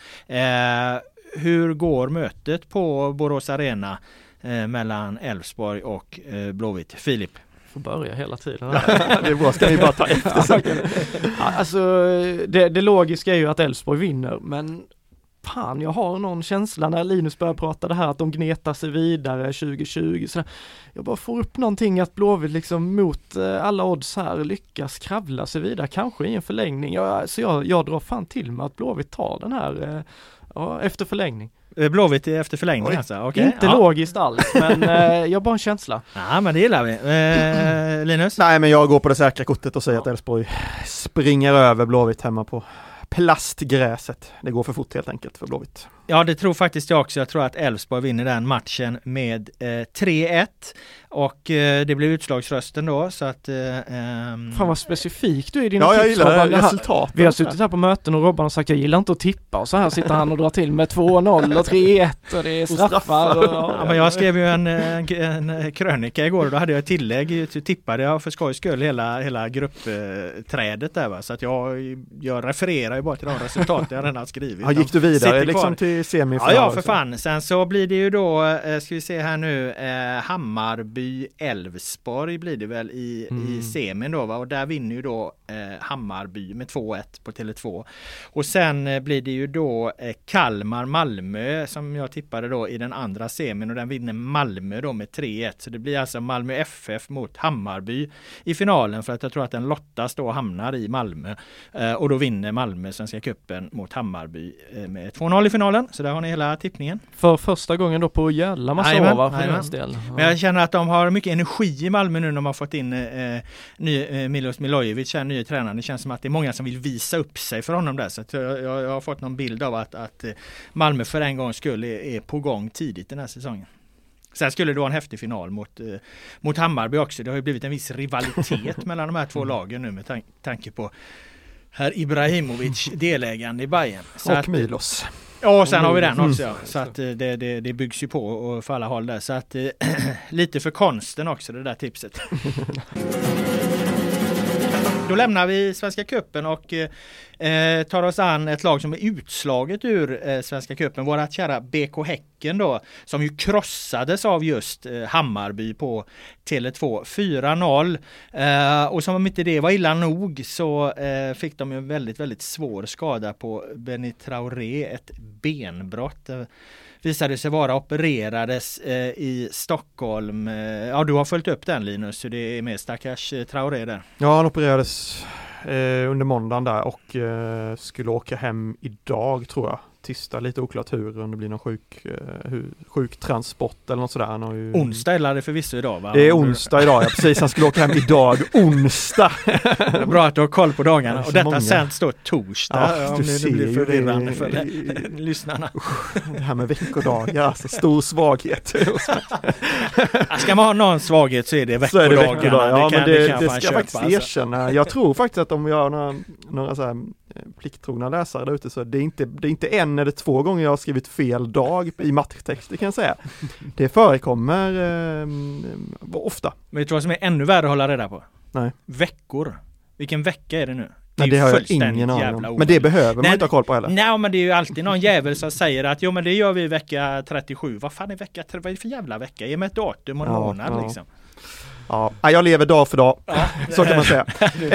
Hur går mötet på Borås Arena mellan Elfsborg och Blåvitt? Filip? Får börja hela tiden. Det är bra, ska vi bara ta efter. Alltså, det logiska är ju att Elfsborg vinner, men fan, jag har någon känsla när Linus börjar prata det här att de gnetar sig vidare 2020. Så jag bara får upp någonting att Blåvitt liksom mot alla odds här lyckas kravla sig vidare, kanske i en förlängning. Så jag drar fan till med att Blåvitt tar den här efter förlängning. Blåvitt efter förlängning alltså. Okay. Inte logiskt alls, men jag har bara en känsla. Ja, men det gillar vi. Linus? Nej, men jag går på det säkra kortet och säger att Elfsborg springer över Blåvitt hemma på plastgräset. Det går för fort helt enkelt för Blåvitt. Ja, det tror faktiskt jag också. Jag tror att Elfsborg vinner den matchen med 3-1 och det blir utslagsrösten då så att... Fan vad specifik du är i dina tips. Ja, jag gillar resultat. Vi har suttit här på möten och Robban har sagt jag gillar inte att tippa och så här sitter han och drar till med 2-0 och 3-1 och det är straffar. Ja, men jag skrev ju en krönika igår och då hade jag ett tillägg, tippade jag för skojs skull hela gruppträdet där va? Så att jag refererar ju bara till de resultat jag redan har skrivit. Ja, gick du vidare liksom till semifinal? Ja, för fan. Sen så blir det ju då, ska vi se här nu, Hammarby-Elfsborg blir det väl i semin då va? Och där vinner ju då Hammarby med 2-1 på Tele2. Och sen blir det ju då Kalmar-Malmö som jag tippade då i den andra semin och den vinner Malmö då med 3-1. Så det blir alltså Malmö FF mot Hammarby i finalen för att jag tror att den lottas då hamnar i Malmö. Och då vinner Malmö Svenska cupen mot Hammarby med 2-0 i finalen. Så där har ni hela tippningen. För första gången då på jävla massa år va? För deras del. Ja. Men jag känner att de har mycket energi i Malmö nu när de har fått in Milos Milojevic, här nya tränaren. Det känns som att det är många som vill visa upp sig för honom där. Så att jag har fått någon bild av att Malmö för en gång skull är på gång tidigt den här säsongen. Sen skulle det vara en häftig final mot Hammarby också. Det har ju blivit en viss rivalitet mellan de här två lagen nu med tanke på herr Ibrahimovic delägande i Bayern. Så och att, Milos. Ja, och sen har vi den också. Ja. Så att det byggs ju på och för alla håll där. Så att lite för konsten också det där tipset. Då lämnar vi Svenska cupen och tar oss an ett lag som är utslaget ur Svenska cupen. Vårat kära BK Häcken då, som ju krossades av just Hammarby på Tele2 4-0. Och som om inte det var illa nog så fick de ju en väldigt, väldigt svår skada på Benny Traoré, ett benbrott. Visade sig vara opererades i Stockholm. Ja, du har följt upp den Linus, så det är med stackars Traoré där. Ja, han opererades under måndagen där och skulle åka hem idag tror jag. Tisdag, lite oklart hur, om det blir någon sjuk transport eller något sådär. Han har ju... Onsdag eller förvisso idag va? Det är onsdag idag, ja precis. Han skulle åka hem idag, onsdag. Bra att du har koll på dagarna. Och detta många. sänds då torsdag, ja, om det blir förvirrande för lyssnarna. Det här med veckodagar, alltså stor svaghet. Ska man ha någon svaghet så är det veckodagarna. Ja, men det ska jag faktiskt alltså. erkänna. Jag tror faktiskt att om vi har några så här plikttrogna läsare där ute så det är inte en eller två gånger jag har skrivit fel dag i matchtexter kan jag säga. Det förekommer ofta. Men vet du vad som är ännu värre att hålla reda på? Nej. Veckor. Vilken vecka är det nu? Nej, det har jag ingen aning om. Men det behöver man inte ha koll på heller. Nej, men det är ju alltid någon jävel som säger att jo men det gör vi vecka 37. Vad fan är vecka 37? Vad är det för jävla vecka? Ge mig ett datum och en månad liksom. Ja, jag lever dag för dag. Ja, så kan man säga.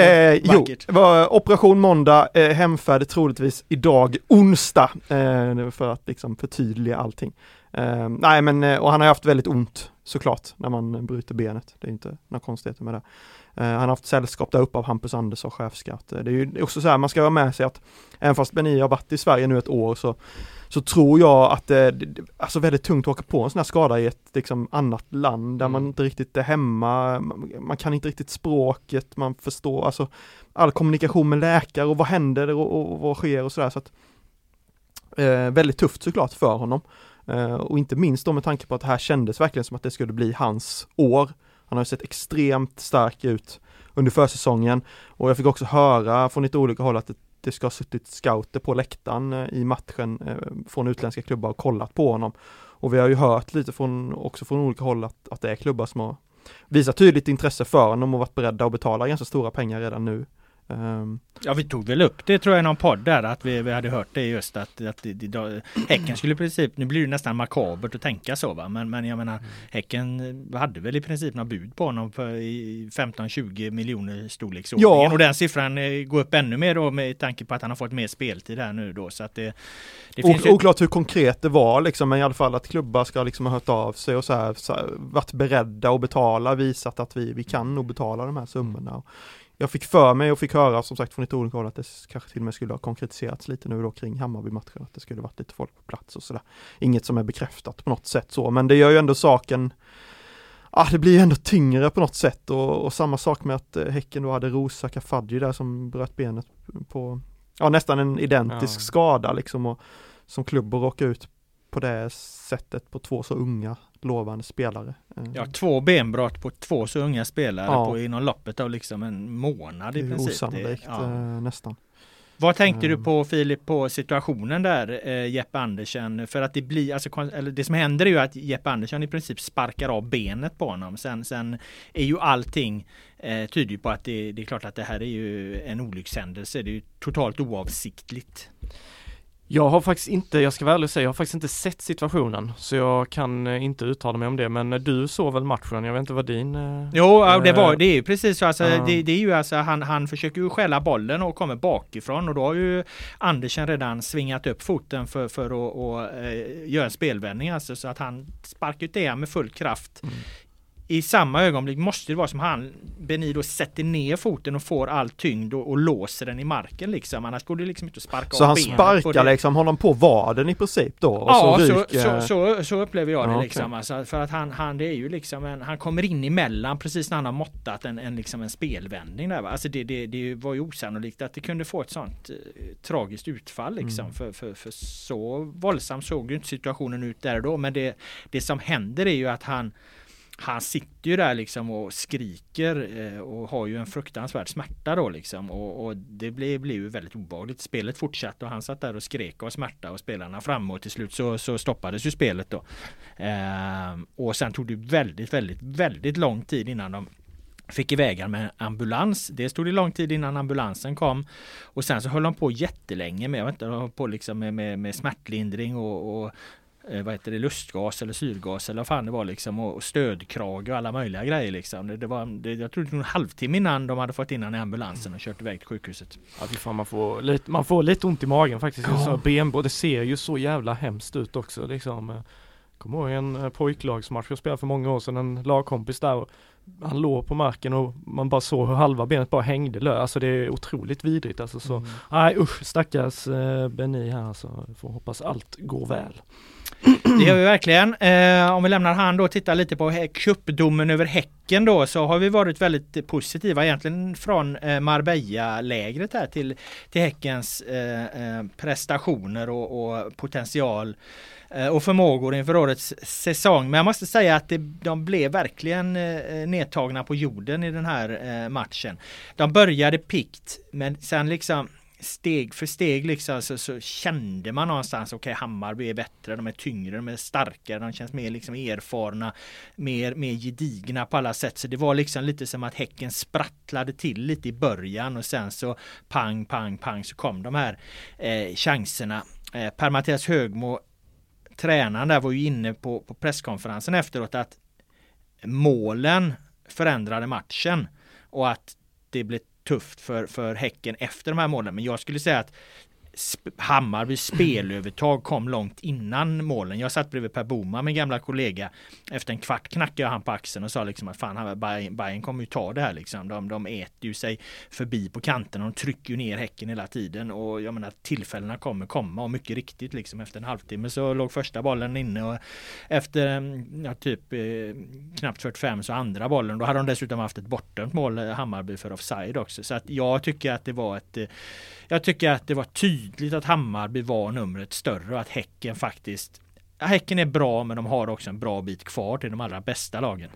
Operation måndag, hemfärd troligtvis idag onsdag för att liksom förtydliga allting. Nej, men och han har haft väldigt ont såklart när man bryter benet. Det är inte några konstigheter med det. Han har haft sällskap där uppe av Hampus Andersson, chefscout. Det är ju också så här, man ska vara med sig att även fast Benny har varit i Sverige nu ett år så tror jag att det är alltså väldigt tungt att åka på en sån här skada i ett liksom, annat land där man inte riktigt är hemma, man kan inte riktigt språket, man förstår alltså all kommunikation med läkare och vad händer och vad sker och sådär så att väldigt tufft såklart för honom och inte minst då med tanke på att det här kändes verkligen som att det skulle bli hans år. Han har sett extremt stark ut under försäsongen och jag fick också höra från lite olika håll att det ska ha suttit scouter på läktaren i matchen från utländska klubbar och kollat på honom. Och vi har ju hört lite från olika håll att det är klubbar som har visat tydligt intresse för honom och varit beredda att betala ganska stora pengar redan nu. Ja, vi tog väl upp det tror jag i någon podd där att vi hade hört det just att Häcken skulle i princip, nu blir det nästan makabert att tänka så va, men jag menar Häcken hade väl i princip några bud på honom för 15-20 miljoner storleksordningen. Ja. Och den siffran går upp ännu mer då med tanke på att han har fått mer speltid här nu då så att det finns ju... Oklart hur konkret det var liksom, men i alla fall att klubbar ska liksom ha hört av sig och så här varit beredda att betala, visat att vi kan nog betala de här summorna. jag fick för mig och fick höra som sagt från lite olika håll att det kanske till och med skulle ha konkretiserats lite nu då kring Hammarby-matchen, att det skulle varit lite folk på plats och sådär. Inget som är bekräftat på något sätt så, men det gör ju ändå saken, det blir ju ändå tyngre på något sätt och samma sak med att Häcken då hade Rosa Kafadji där som bröt benet på nästan en identisk skada liksom, och som klubb att råka ut på det sättet på 2 så unga lovande spelare. 2 benbrott på 2 så unga spelare på inom loppet av liksom en månad i princip. Osannolikt nästan. Vad tänkte du på, Filip, på situationen där, Jeppe Andersen? För att det blir, det som händer är ju att Jeppe Andersen i princip sparkar av benet på honom. Sen är ju allting tyder ju på att det är klart att det här är ju en olyckshändelse. Det är ju totalt oavsiktligt. Jag har faktiskt inte, jag ska väl ärligt säga, jag har faktiskt inte sett situationen, så jag kan inte uttala mig om det, men du såg väl matchen, jag vet inte vad din... det är ju precis så, alltså, det är ju alltså, han försöker ju skälla bollen och kommer bakifrån, och då har ju Andersen redan svingat upp foten för att göra en spelvändning, alltså, så att han sparkar ut det med full kraft. I samma ögonblick måste det vara som Benny då sätter ner foten och får all tyngd och låser den i marken liksom. Annars går det liksom inte att sparka så av han benet. sparkar liksom honom på vaden i princip då? Och så upplever jag det liksom. Alltså, för att han det är ju liksom han kommer in emellan precis när han har måttat en spelvändning där. Alltså det var ju osannolikt att det kunde få ett sånt tragiskt utfall liksom. För så våldsam såg ju inte situationen ut där då. Men det som händer är ju att han sitter ju där liksom och skriker och har ju en fruktansvärd smärta då liksom, och det blev ju väldigt obehagligt. Spelet fortsatte och han satt där och skrek av smärta och spelarna framme, och till slut så stoppades ju spelet då. Och sen tog det väldigt, väldigt, väldigt lång tid innan de fick iväg han med ambulans. Det stod det lång tid innan ambulansen kom, och sen så höll de på jättelänge med med smärtlindring och vad heter det, lustgas eller syrgas eller vad fan det var liksom, och stödkrage och alla möjliga grejer liksom. Jag tror det var en halvtimme innan de hade fått in han i ambulansen och kört iväg till sjukhuset. Ja, fan, man får lite ont i magen faktiskt. Så benbrott, det ser ju så jävla hemskt ut också liksom. Kommer ihåg en pojklagsmatch jag spelade för många år sedan, en lagkompis där, och han låg på marken och man bara såg hur halva benet bara hängde alltså det är otroligt vidrigt alltså, så nej usch, stackars Benny här alltså, får hoppas allt går väl. Det gör vi verkligen. Om vi lämnar han då och tittar lite på cupdomen över Häcken då, så har vi varit väldigt positiva egentligen från Marbella-lägret här till Häckens prestationer och potential och förmågor inför årets säsong. Men jag måste säga att de blev verkligen nedtagna på jorden i den här matchen. De började pikt, men sen liksom steg för steg liksom, så kände man någonstans okej, Hammarby är bättre, de är tyngre, de är starkare, de känns mer liksom erfarna, mer gedigna på alla sätt. Så det var liksom lite som att Häcken sprattlade till lite i början, och sen så pang så kom de här chanserna. Per-Mattias Högmo, tränaren där, var ju inne på presskonferensen efteråt att målen förändrade matchen och att det blev tufft för Häcken efter de här målen. Men jag skulle säga att Hammarbys spelövertag kom långt innan målen. Jag satt bredvid Per Boman, min gamla kollega. Efter en kvart knackade jag han på axeln och sa liksom att fan, Bayern kommer ju ta det här liksom. De äter ju sig förbi på kanten och de trycker ju ner Häcken hela tiden, och jag menar tillfällena kommer komma, och mycket riktigt liksom efter en halvtimme så låg första bollen inne, och efter knappt 45 så andra bollen. Då hade de dessutom haft ett bortdömt mål, Hammarby, för offside också. Så att jag tycker att det var tydligt att Hammarby var numret större, och att Häcken är bra, men de har också en bra bit kvar till de allra bästa lagen.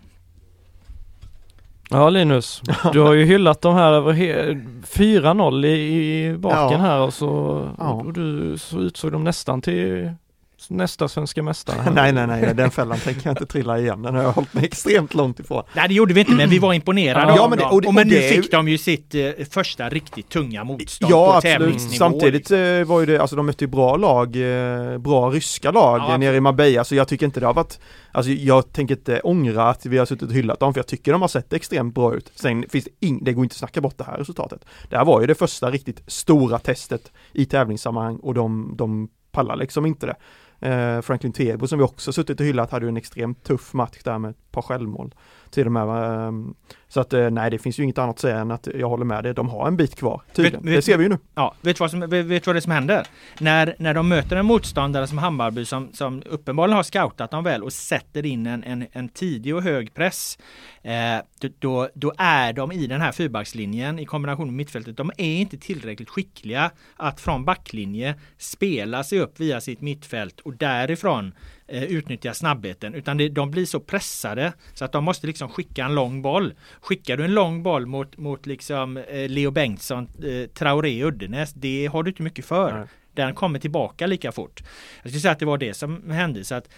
Ja, Linus, du har ju hyllat de här över 4-0 i baken här, och och du så utsåg de nästan till nästa svenska mästare. Nej, den fällan tänker jag inte trilla igen. Den har jag hållit mig extremt långt ifrån. Nej, det gjorde vi inte, men vi var imponerade av dem. Men nu fick de ju sitt första riktigt tunga motstånd på tävlingsnivå. Samtidigt var ju det, alltså de mötte ju bra lag, bra ryska lag nere i Marbella, så jag tycker inte det har varit, alltså jag tänker inte ångra att vi har suttit och hyllat dem, för jag tycker de har sett extremt bra ut. Sen finns det går inte att snacka bort det här resultatet. Det här var ju det första riktigt stora testet i tävlingssammanhang, och de pallar liksom inte det. Franklin Tebo som vi också suttit och hyllat hade ju en extremt tuff match där med ett par självmål till och med. Så att nej, det finns ju inget annat att säga än att jag håller med dig. De har en bit kvar tydligen. Det ser vi ju nu. Ja, vet du vad det som händer? När de möter en motståndare som Hammarby som uppenbarligen har scoutat dem väl och sätter in en tidig och hög press, då är de i den här fyrbackslinjen i kombination med mittfältet. De är inte tillräckligt skickliga att från backlinje spela sig upp via sitt mittfält och därifrån utnyttja snabbheten, utan de blir så pressade så att de måste liksom skicka en lång boll. Skickar du en lång boll mot liksom Leo Bengtsson, Traoré, Uddenäs, det har du inte mycket för. Nej. Den kommer tillbaka lika fort. Jag skulle säga att det var det som hände, så att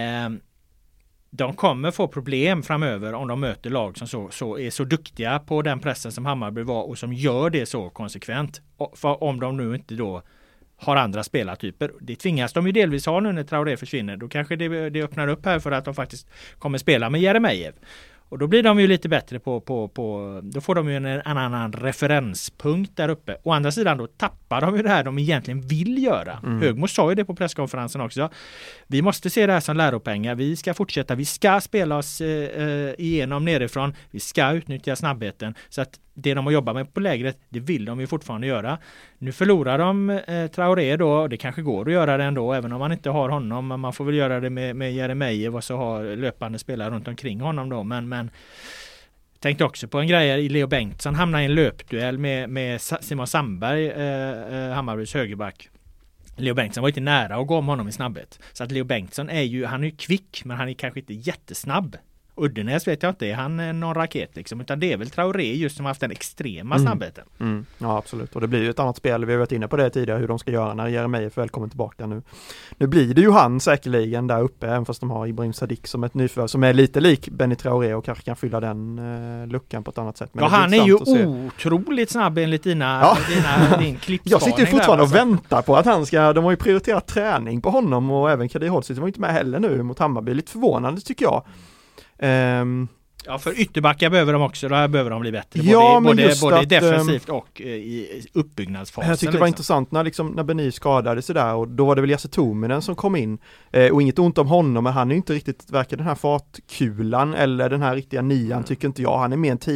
de kommer få problem framöver om de möter lag som är så duktiga på den pressen som Hammarby var och som gör det så konsekvent. För om de nu inte då har andra spelartyper. Det tvingas de ju delvis ha nu när Traoré försvinner. Då kanske det öppnar upp här för att de faktiskt kommer spela med Jeremejeff. Och då blir de ju lite bättre då får de ju en annan referenspunkt där uppe. Å andra sidan då tappar de ju det här de egentligen vill göra. Högmo sa ju det på presskonferensen också. Vi måste se det här som läropengar. Vi ska fortsätta. Vi ska spela oss igenom nerifrån. Vi ska utnyttja snabbheten. Så att det de har jobbat med på lägret, det vill de ju fortfarande göra. Nu förlorar de Traoré då, och det kanske går att göra det ändå, även om man inte har honom. Men man får väl göra det med Jeremejeff och så har löpande spelare runt omkring honom då. Men tänkte också på en grej i Leo Bengtsson hamnar i en löpduell med Simon Sandberg, Hammarbys högerback. Leo Bengtsson var inte nära att gå om honom i snabbhet. Så att Leo Bengtsson han är ju kvick, men han är kanske inte jättesnabb. Uddenäs vet jag inte, är han någon raket liksom, utan det är väl Traoré just som har haft den extrema snabbheten. Ja, absolut. Och det blir ju ett annat spel. Vi har varit inne på det tidigare, hur de ska göra när Jeremejeff väl kommer tillbaka nu. Nu blir det ju han säkerligen där uppe, även fast de har Ibrahim Sadiq som ett nyförvärv som är lite lik Benny Traoré och kanske kan fylla den luckan på ett annat sätt. Men ja, han är ju otroligt snabb enligt din klippspaning. Jag sitter ju fortfarande och väntar på att han ska, de har ju prioriterat träning på honom och även Kadir Holtz var inte med heller nu mot Hammarby. Lite förvånande tycker jag. Ja, för ytterbackar behöver de också, där behöver de bli bättre. Både defensivt och i uppbyggnadsfasen. Jag tyckte det var intressant när Benny skadade sig där, och då var det väl Jesse Tominen som kom in. Och inget ont om honom, men han är ju inte riktigt varken den här fartkulan eller den här riktiga nian tycker inte jag. Han är mer en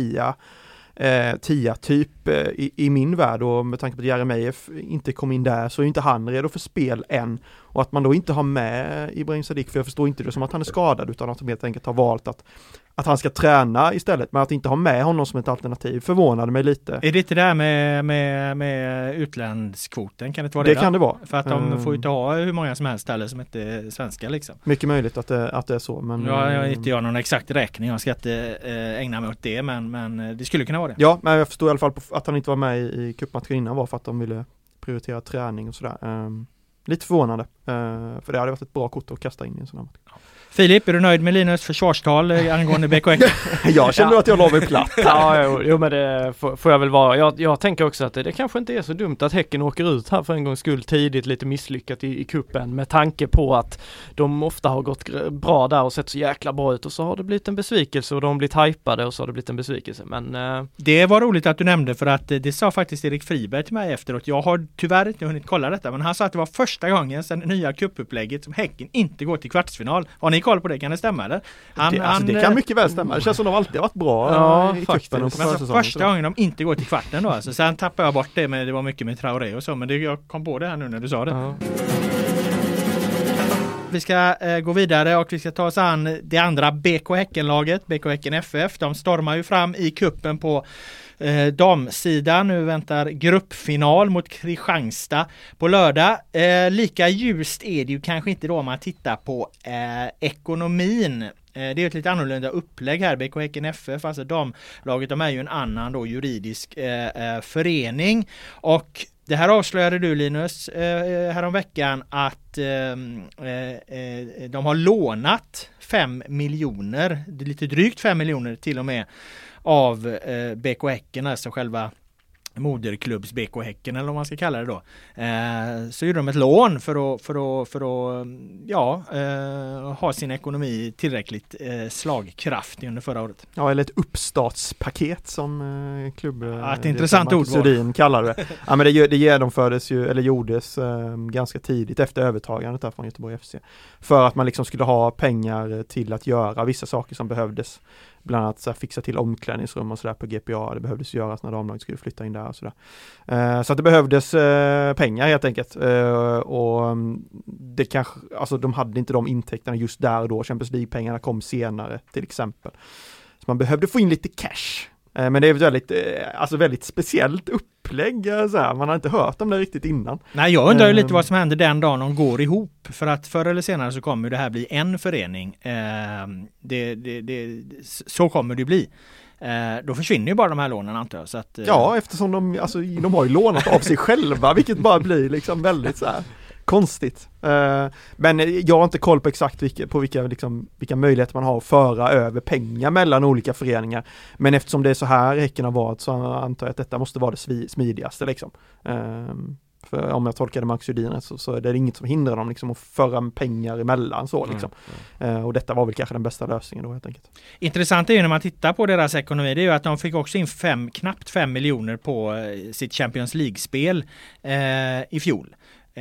tia typ i min värld, och med tanke på att Jeremejeff inte kom in där så är inte han redo för spel än, och att man då inte har med Ibrahim Sadiq, för jag förstår inte det som att han är skadad, utan att de helt enkelt har valt att han ska träna istället, men att inte ha med honom som ett alternativ förvånade mig lite. Är det inte det här med utlandskvoten? Kan det vara det? Det kan det vara. För att de får ju inte ha hur många som helst eller som inte är svenska liksom. Mycket möjligt att det är så. Men, jag har inte någon exakt räkning, jag ska inte ägna mig åt det, men det skulle kunna vara det. Ja, men jag förstår i alla fall att han inte var med i cupmatchen innan var för att de ville prioritera träning och sådär. Lite förvånande, för det hade varit ett bra kort att kasta in i en sån här match. Filip, är du nöjd med Linus försvarstal angående BK Häcken? Jag kände att jag la mig platt. Jo, men det får jag väl vara. Jag tänker också att det kanske inte är så dumt att Häcken åker ut här för en gångs skull tidigt, lite misslyckat i kuppen, med tanke på att de ofta har gått bra där och sett så jäkla bra ut, och så har det blivit en besvikelse och de blivit hypade och så har det blivit en besvikelse. Men det var roligt att du nämnde, för att det sa faktiskt Erik Friberg till mig efteråt. Jag har tyvärr inte hunnit kolla detta, men han sa att det var första gången sedan det nya cupupplägget som Häcken inte går till kvartsfinal. Har ni koll på det? Kan det stämma eller? Det kan mycket väl stämma. Det känns som de alltid har varit bra i kuppen. Men första gången de inte går till kvarten då. Alltså. Sen tappade jag bort det, men det var mycket med Traoré och så. Men jag kom på det här nu när du sa det. Ja. Vi ska gå vidare och vi ska ta oss an det andra BK Häcken-laget, BK Häcken FF. De stormar ju fram i kuppen på damsidan. Nu väntar gruppfinal mot Kristianstad på lördag. Lika ljust är det ju kanske inte då om man tittar på ekonomin. Det är ett lite annorlunda upplägg här. BK Häcken FF, alltså damlaget, de är ju en annan då juridisk förening. Och det här avslöjade du, Linus, häromveckan, att de har lånat 5 miljoner, lite drygt 5 miljoner till och med, av BK Häcken, alltså själva moderklubbs BK Häcken eller vad man ska kalla det då. Så gjorde de ett lån för att ha sin ekonomi tillräckligt slagkraftig under förra året. Ja, eller ett uppstartspaket som klubb. Ett intressant ordval. Kallar det. Ja, men det genomfördes ju, eller gjordes ganska tidigt efter övertagandet där från Göteborg FC. För att man liksom skulle ha pengar till att göra vissa saker som behövdes. Bland annat så här, fixa till omklädningsrum och sådär på GPA. Det behövdes göras när damlaget skulle flytta in där och sådär. Så att det behövdes pengar helt enkelt. Och det kanske, alltså de hade inte de intäkterna just där och då. Champions League-pengarna kom senare till exempel. Så man behövde få in lite cash. Men det är ett väldigt speciellt upplägg. Så här. Man har inte hört om det riktigt innan. Nej, jag undrar ju lite vad som händer den dagen de går ihop. För att förr eller senare så kommer det här bli en förening. Så kommer det bli. Då försvinner ju bara de här lånen antar jag. Så att, ja, eftersom de har ju lånat av sig själva. Vilket bara blir liksom väldigt så här konstigt. Men jag har inte koll på exakt vilka möjligheter man har att föra över pengar mellan olika föreningar. Men eftersom det är så här Häcken har varit så antar jag att detta måste vara det smidigaste liksom. För om jag tolkade Max Udin så är det inget som hindrar dem liksom att föra pengar emellan så liksom. Och detta var väl kanske den bästa lösningen då helt enkelt. Intressant är ju när man tittar på deras ekonomi, det är ju att de fick också in knappt 5 miljoner på sitt Champions League-spel i fjol.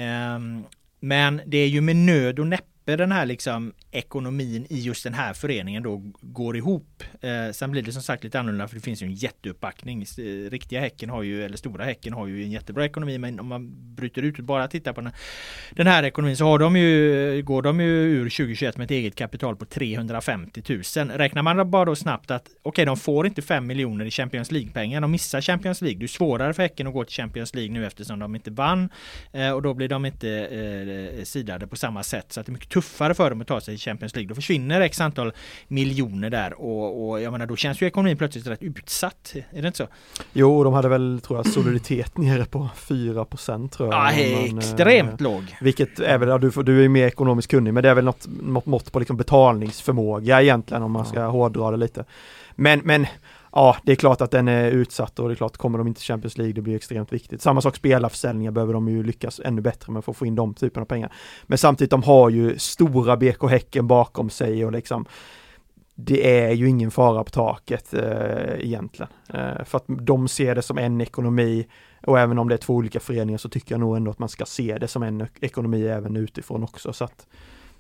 Men det är ju med nöd och näppe den här liksom ekonomin i just den här föreningen då går ihop. Sen blir det som sagt lite annorlunda för det finns ju en jätteuppbackning. Riktiga Häcken har ju, eller stora Häcken har ju en jättebra ekonomi, men om man bryter ut och bara tittar på den här ekonomin så går de ju ur 2021 med ett eget kapital på 350 000. Räknar man bara då snabbt att de får inte 5 miljoner i Champions League-pengar, de missar Champions League. Det är svårare för Häcken att gå till Champions League nu eftersom de inte vann och då blir de inte sidade på samma sätt, så att det är mycket tuffare för dem att ta sig i Champions League. Då försvinner x antal miljoner där och jag menar, då känns ju ekonomin plötsligt rätt utsatt. Är det inte så? Jo, de hade väl, tror jag, soliditet nere på 4% tror jag. Ja, extremt låg. Vilket är väl, du är ju mer ekonomiskt kunnig, men det är väl något mått på liksom betalningsförmåga egentligen om man ska hårdra det lite. Men ja, det är klart att den är utsatt och det är klart, kommer de inte till Champions League, det blir extremt viktigt. Samma sak, spelarförsäljningar behöver de ju lyckas ännu bättre med för att få in de typen av pengar. Men samtidigt, de har ju stora BK Häcken bakom sig och liksom, det är ju ingen fara på taket egentligen. För att de ser det som en ekonomi, och även om det är två olika föreningar så tycker jag nog ändå att man ska se det som en ekonomi även utifrån också. Så att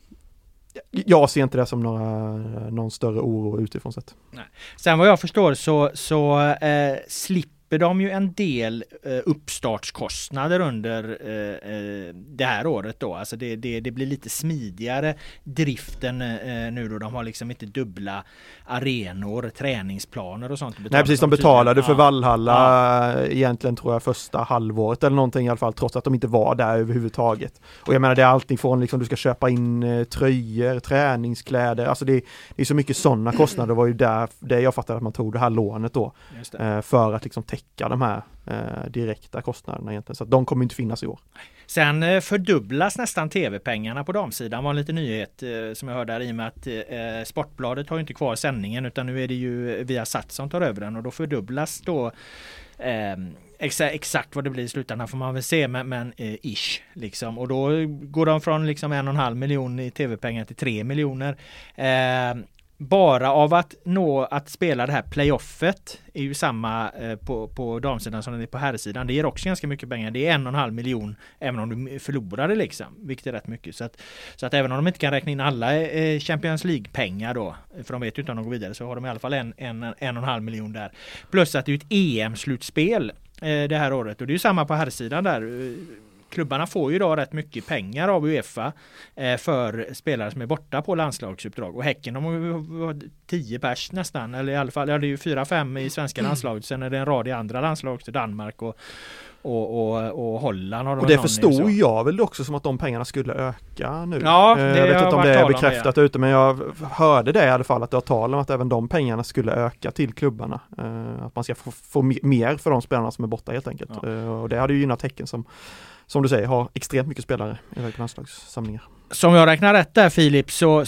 jag ser inte det som någon större oro utifrån sett. Nej. Sen vad jag förstår så slipper de ju en del uppstartskostnader under det här året då. Alltså det blir lite smidigare driften nu då. De har liksom inte dubbla arenor, träningsplaner och sånt. Nej, precis, de betalade för Valhalla egentligen tror jag första halvåret eller någonting i alla fall, trots att de inte var där överhuvudtaget. Och jag menar, det är allting från liksom, du ska köpa in tröjor, träningskläder, alltså det är så mycket sådana kostnader. Det var ju det jag fattade att man tog det här lånet då för att liksom täcka de här direkta kostnaderna egentligen, så att de kommer inte finnas i år. Sen fördubblas nästan tv-pengarna på damsidan, var en liten nyhet som jag hörde där, i och med att Sportbladet har ju inte kvar sändningen utan nu är det ju Viasat som tar över den, och då fördubblas då exakt vad det blir i slutändan får man väl se, men ish liksom, och då går de från liksom 1,5 miljon i tv-pengar till 3 miljoner. Bara av att spela det här playoffet är ju samma på damsidan som det är på herrsidan. Det ger också ganska mycket pengar. Det är 1,5 miljon även om du förlorar det liksom, vilket är rätt mycket. Så att även om de inte kan räkna in alla Champions League-pengar då, för de vet ju inte om de går vidare, så har de i alla fall 1,5 miljon där. Plus att det är ett EM-slutspel det här året, och det är ju samma på herrsidan där. Klubbarna får ju då rätt mycket pengar av UEFA för spelare som är borta på landslagsuppdrag. Och Häcken, de har 10 pers nästan, eller i alla fall, det är ju 4-5 i svenska landslaget. Sen är det en rad i andra landslag till Danmark och Holland. Och det förstod jag väl också som att de pengarna skulle öka nu. Ja, jag vet inte om det är bekräftat ute, men jag hörde det i alla fall, att det har tal om att även de pengarna skulle öka till klubbarna. Att man ska få mer för de spelarna som är borta helt enkelt. Ja. Och det hade ju gynnat Häcken som du säger har extremt mycket spelare i landslagssamlingar. som jag räknar rätt där, Filip, så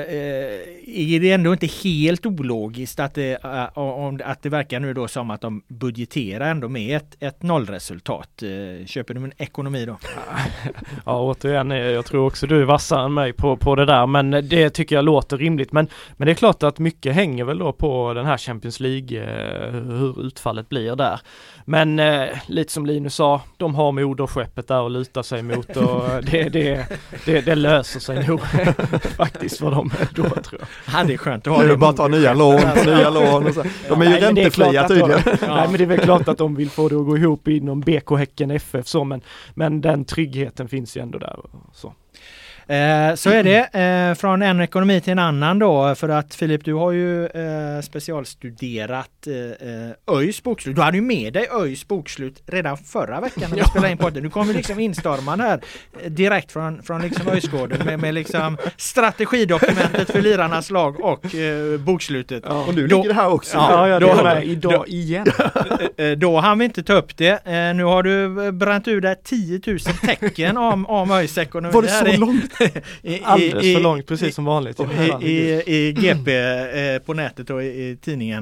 är det ändå inte helt ologiskt att det verkar nu då som att de budgeterar ändå med ett nollresultat. Köper du en ekonomi då? Ja, återigen, jag tror också du är vassare än mig på det där, men det tycker jag låter rimligt. Men det är klart att mycket hänger väl då på den här Champions League, hur utfallet blir där. Men lite som Linus sa, de har moderskeppet där att luta sig mot, och det löser sig nog faktiskt för dem då, tror jag. Ja, det är skönt att ha det. Det Bara ta nya lån och så. De är ju räntefria tydligen. Nej, men det är väl klart att de vill få det att gå ihop inom BK Häcken FF så, men den tryggheten finns ju ändå där. Så. Så är det från en ekonomi till en annan då, för att Filip, du har ju specialstuderat ÖIS bokslut. Du hade ju med dig ÖIS bokslut redan förra veckan när vi spelade in podden. Du kom ju liksom instormande här direkt från liksom ÖIS-gården med liksom strategidokumentet för lirarnas lag och bokslutet. Ja. Och nu ligger det här också. Ja, jag är med idag igen. Då hann vi inte ta upp det. Nu har du bränt ur där 10 000 tecken om ÖIS ekonomi. Var det så långt? Alldeles för långt, precis som vanligt. I GP på nätet och i tidningen.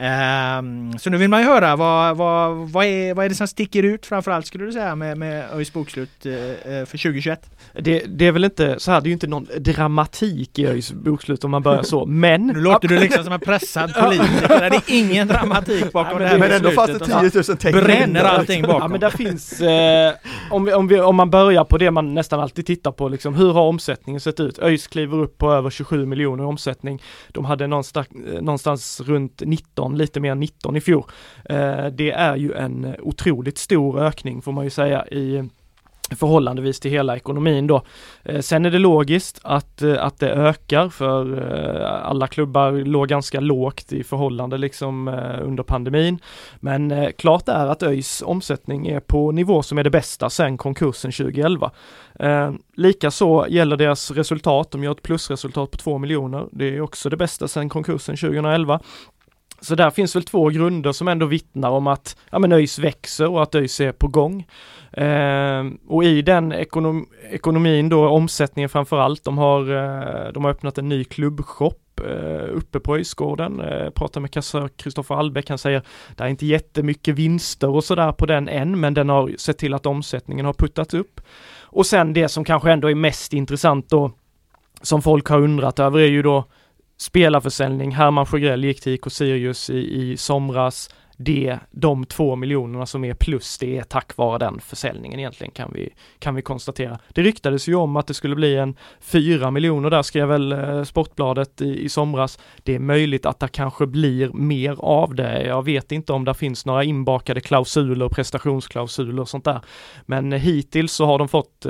Så nu vill man ju höra vad är det som sticker ut framförallt, skulle du säga, med ÖIS bokslut för 2021? Det är väl inte så här, det är ju inte någon dramatik i ÖIS bokslut om man börjar så, men nu låter du liksom som en pressad politiker. Det är ingen dramatik bakom det här men ändå fast det 10 000 tecken bränner allting bakom. Ja, men där finns om man börjar på det man nästan alltid tittar på, liksom, hur har omsättningen sett ut? ÖIS kliver upp på över 27 miljoner omsättning. De hade någonstans runt 19, lite mer än 19 i fjol. Det är ju en otroligt stor ökning, får man ju säga, i förhållandevis till hela ekonomin då. Sen är det logiskt att det ökar, för alla klubbar låg ganska lågt i förhållande liksom under pandemin. Men klart är att ÖIS omsättning är på nivå som är det bästa sedan konkursen 2011. Likaså gäller deras resultat. De gör ett plusresultat på 2 miljoner. Det är också det bästa sedan konkursen 2011. Så där finns väl två grunder som ändå vittnar om att ÖIS växer och att ÖIS är på gång. Och i den ekonomin då, omsättningen framförallt, de har öppnat en ny klubbshop uppe på ÖIS-gården. Pratar med kassör Kristoffer Albeck, han säger det är inte jättemycket vinster och sådär på den än, men den har sett till att omsättningen har puttats upp. Och sen det som kanske ändå är mest intressant då, som folk har undrat över, är ju då spelarförsäljning. Herman Sjögrell gick till IK Sirius i somras. De 2 miljonerna som är plus, det är tack vare den försäljningen egentligen, kan vi konstatera. Det ryktades ju om att det skulle bli en 4 miljoner, där skrev väl Sportbladet i somras. Det är möjligt att det kanske blir mer av det. Jag vet inte om det finns några inbakade klausuler, prestationsklausuler och sånt där. Men hittills så har de fått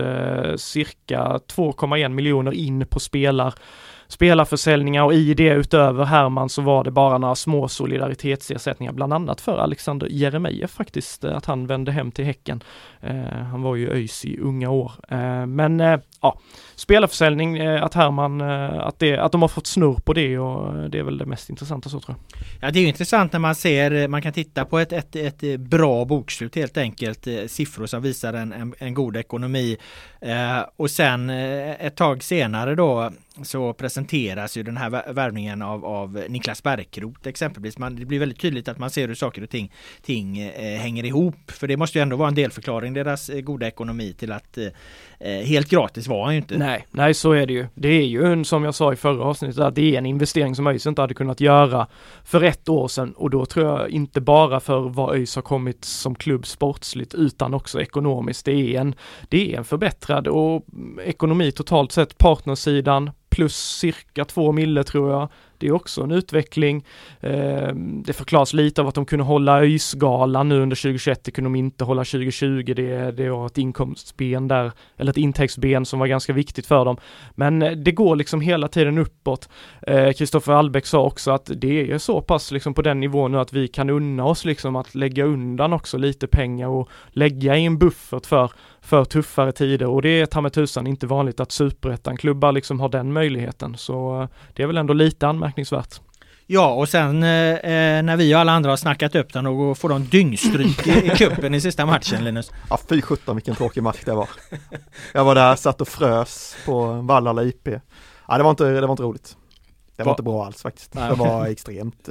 cirka 2,1 miljoner in på spelarförsäljningar, och i det utöver Herman så var det bara några små solidaritetsersättningar, bland annat för Alexander Jeremejeff faktiskt, att han vände hem till Häcken. Han var ju ÖIS i unga år. Men spelarförsäljning, att Herman, att de har fått snurr på det, och det är väl det mest intressanta, så tror jag. Ja, det är ju intressant när man kan titta på ett bra bokslut, helt enkelt, siffror som visar en god ekonomi, och sen ett tag senare då så presenteras ju den här värvningen av Niklas Bärkroth exempelvis. Det blir väldigt tydligt att man ser hur saker och ting hänger ihop, för det måste ju ändå vara en delförklaring, deras goda ekonomi, till att helt gratis var han ju inte. Nej, så är det ju. Det är ju, som jag sa i förra avsnittet, att det är en investering som ÖIS inte hade kunnat göra för 1 år sedan, och då tror jag inte bara för vad ÖIS har kommit som klubb sportsligt, utan också ekonomiskt. Det är en förbättrad och ekonomi totalt sett, partnersidan plus cirka 2 mille tror jag. Det är också en utveckling. Det förklaras lite av att de kunde hålla ÖIS-galan nu under 2021. Det kunde de inte hålla 2020. Det var ett inkomstben där, eller ett intäktsben som var ganska viktigt för dem. Men det går liksom hela tiden uppåt. Kristoffer Albeck sa också att det är så pass liksom på den nivån nu att vi kan unna oss liksom att lägga undan också lite pengar och lägga i en buffert för tuffare tider, och det är ta med tusan inte vanligt att superettan-klubbar liksom har den möjligheten, så det är väl ändå lite anmärkningsvärt. Ja, och sen när vi och alla andra har snackat upp den och får de dyngstryk i kuppen i sista matchen, Linus. Ja, fy 17 vilken tråkig match det var. Jag var där, satt och frös på Vallala IP. Ja, det var inte roligt. Det var inte bra alls faktiskt. Det var extremt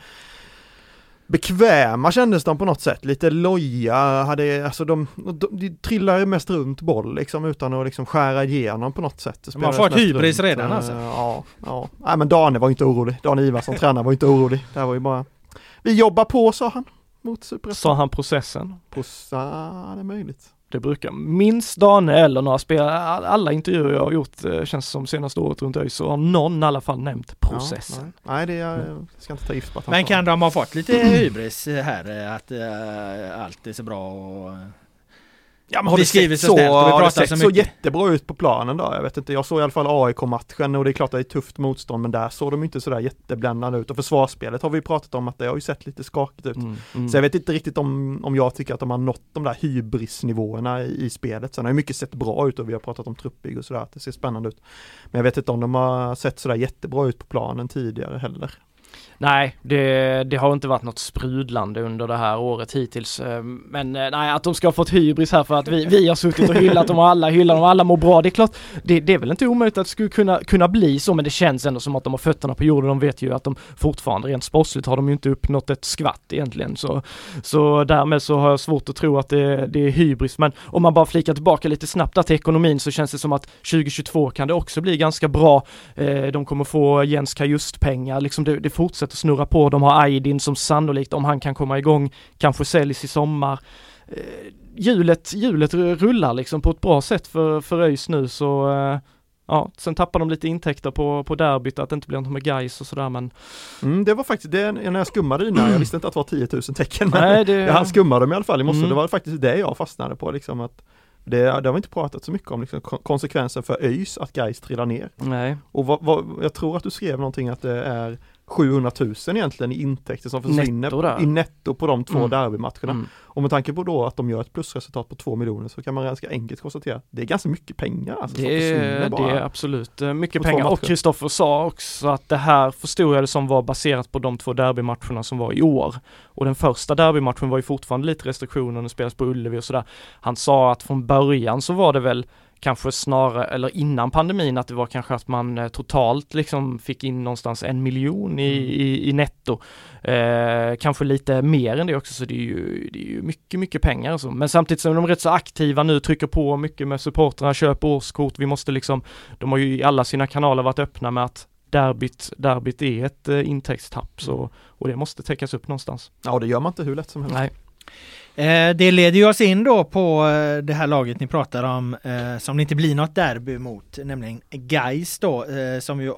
bekväma kändes de på något sätt. Lite loja. De trillar mest runt boll liksom, utan att liksom skära igenom på något sätt. De har fått hybris redan alltså. Ja. Nej, men Dane var inte orolig. Dan Ivarsson, tränare, var inte orolig. Det här var ju bara... Vi jobbar på, sa han. Mot Superettan. Sa han processen? Det är möjligt. Det brukar minst Dane eller några spelare, alla intervjuer jag har gjort känns som senaste året runt ÖIS, så har någon i alla fall nämnt processen. Ja, nej, jag ska inte ta gift på att han Men kan de ha fått lite hybris här, att allt är så bra och... Ja, men har det sett så jättebra ut på planen då? Jag vet inte, jag såg i alla fall AIK-matchen och det är klart att det är tufft motstånd, men där såg de inte sådär jättebländande ut, och försvarsspelet har vi pratat om att det har ju sett lite skakigt ut. Så jag vet inte riktigt om jag tycker att de har nått de där hybrisnivåerna i spelet. Sen har ju mycket sett bra ut och vi har pratat om truppbygg och sådär, att det ser spännande ut. Men jag vet inte om de har sett sådär jättebra ut på planen tidigare heller. Nej, det har inte varit något sprudlande under det här året hittills. Men nej, att de ska ha fått hybris här för att vi har suttit och hyllat dem och alla hyllar dem och alla mår bra. Det är klart, det är väl inte omöjligt att det skulle kunna bli så, men det känns ändå som att de har fötterna på jorden. De vet ju att de fortfarande, rent sportsligt, har de ju inte uppnått ett skvatt egentligen. Så därmed så har jag svårt att tro att det är hybris. Men om man bara flikar tillbaka lite snabbt där till ekonomin, så känns det som att 2022 kan det också bli ganska bra. De kommer få Jens Kajust-pengar. Liksom det fortsätter snurra på. De har Aydin som sannolikt, om han kan komma igång, kanske säljs i sommar. Hjulet rullar liksom på ett bra sätt för ÖIS nu, så sen tappar de lite intäkter på derbyt, att det inte blir något med Gais och sådär, men... det var faktiskt det när jag skummade jag visste inte att det var 10 000 tecken, men han skummade dem i alla fall i morse. Det var faktiskt det jag fastnade på, liksom, att det har vi inte pratat så mycket om, liksom, konsekvensen för ÖIS att Gais trillar ner. Nej. Och jag tror att du skrev någonting att det är 700 000 egentligen i intäkter som försvinner i netto på de två derbymatcherna. Och med tanke på då att de gör ett plusresultat på 2 miljoner, så kan man ganska enkelt konstatera att det är ganska mycket pengar. Alltså, det är absolut mycket pengar. Och Kristoffer sa också att det här, förstod jag det som, var baserat på de 2 derbymatcherna som var i år. Och den första derbymatchen var ju fortfarande lite restriktioner, den spelas på Ullevi och sådär. Han sa att från början så var det väl kanske snarare, eller innan pandemin, att det var kanske att man totalt liksom fick in någonstans 1 miljon i netto. Kanske lite mer än det också, så det är ju mycket pengar. Alltså. Men samtidigt så är de rätt så aktiva nu, trycker på mycket med supporterna, köper årskort. Vi måste liksom, de har ju i alla sina kanaler varit öppna med att derbyt är ett intäktstapp, och det måste täckas upp någonstans. Ja, det gör man inte hur lätt som helst. Nej. Det leder ju oss in då på det här laget ni pratar om, som det inte blir något derby mot, nämligen Gais då, som ju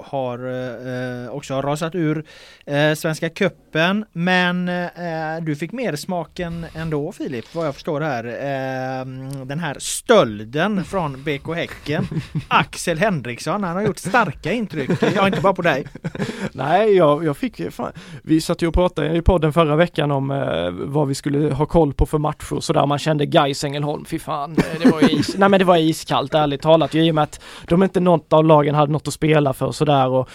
också har rasat ur Svenska cupen, men du fick mer smaken ändå, Filip, vad jag förstår här. Den här stölden från BK Häcken, Axel Henriksson, han har gjort starka intryck, ja, inte bara på dig. Nej, jag fick, vi satt ju och pratade i podden förra veckan om vad vi skulle ha koll på för matcher, så där man kände Gais Ängelholm, fy fan, det var is. Nej, men det var iskallt, ärligt talat, i och med att de inte något av lagen hade något att spela för, sådär, och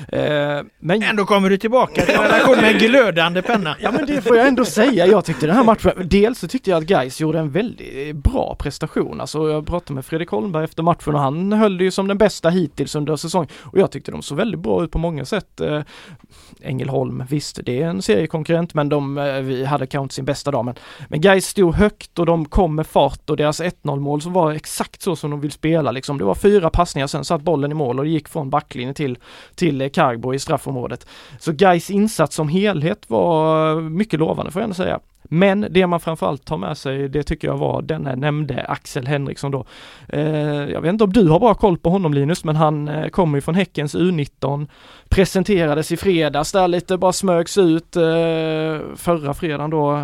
men ändå kommer du tillbaka till relation med en glödande penna. Ja, men det får jag ändå säga. Jag tyckte den här matchen, dels så tyckte jag att Gais gjorde en väldigt bra prestation. Alltså, jag pratade med Fredrik Holmberg efter matchen och han höll det ju som den bästa hittills under säsongen, och jag tyckte de så väldigt bra ut på många sätt. Ängelholm, visst, det är en seriekonkurrent, men vi hade kanske sin bästa dag, men Gais stod högt och de kom med fart, och deras 1-0 mål så var exakt så som de vill spela, liksom. Det var 4 passningar, sen satt bollen i mål och det gick från backlinjen till Kargbo i straffområdet. Så Gais insats som helhet var mycket lovande, får jag ändå säga. Men det man framförallt tar med sig, det tycker jag var den nämnde Axel Henriksson då. Jag vet inte om du har bra koll på honom, Linus, men han kommer ju från Häckens U19, presenterades i fredags där, lite bara smögs ut förra fredagen då.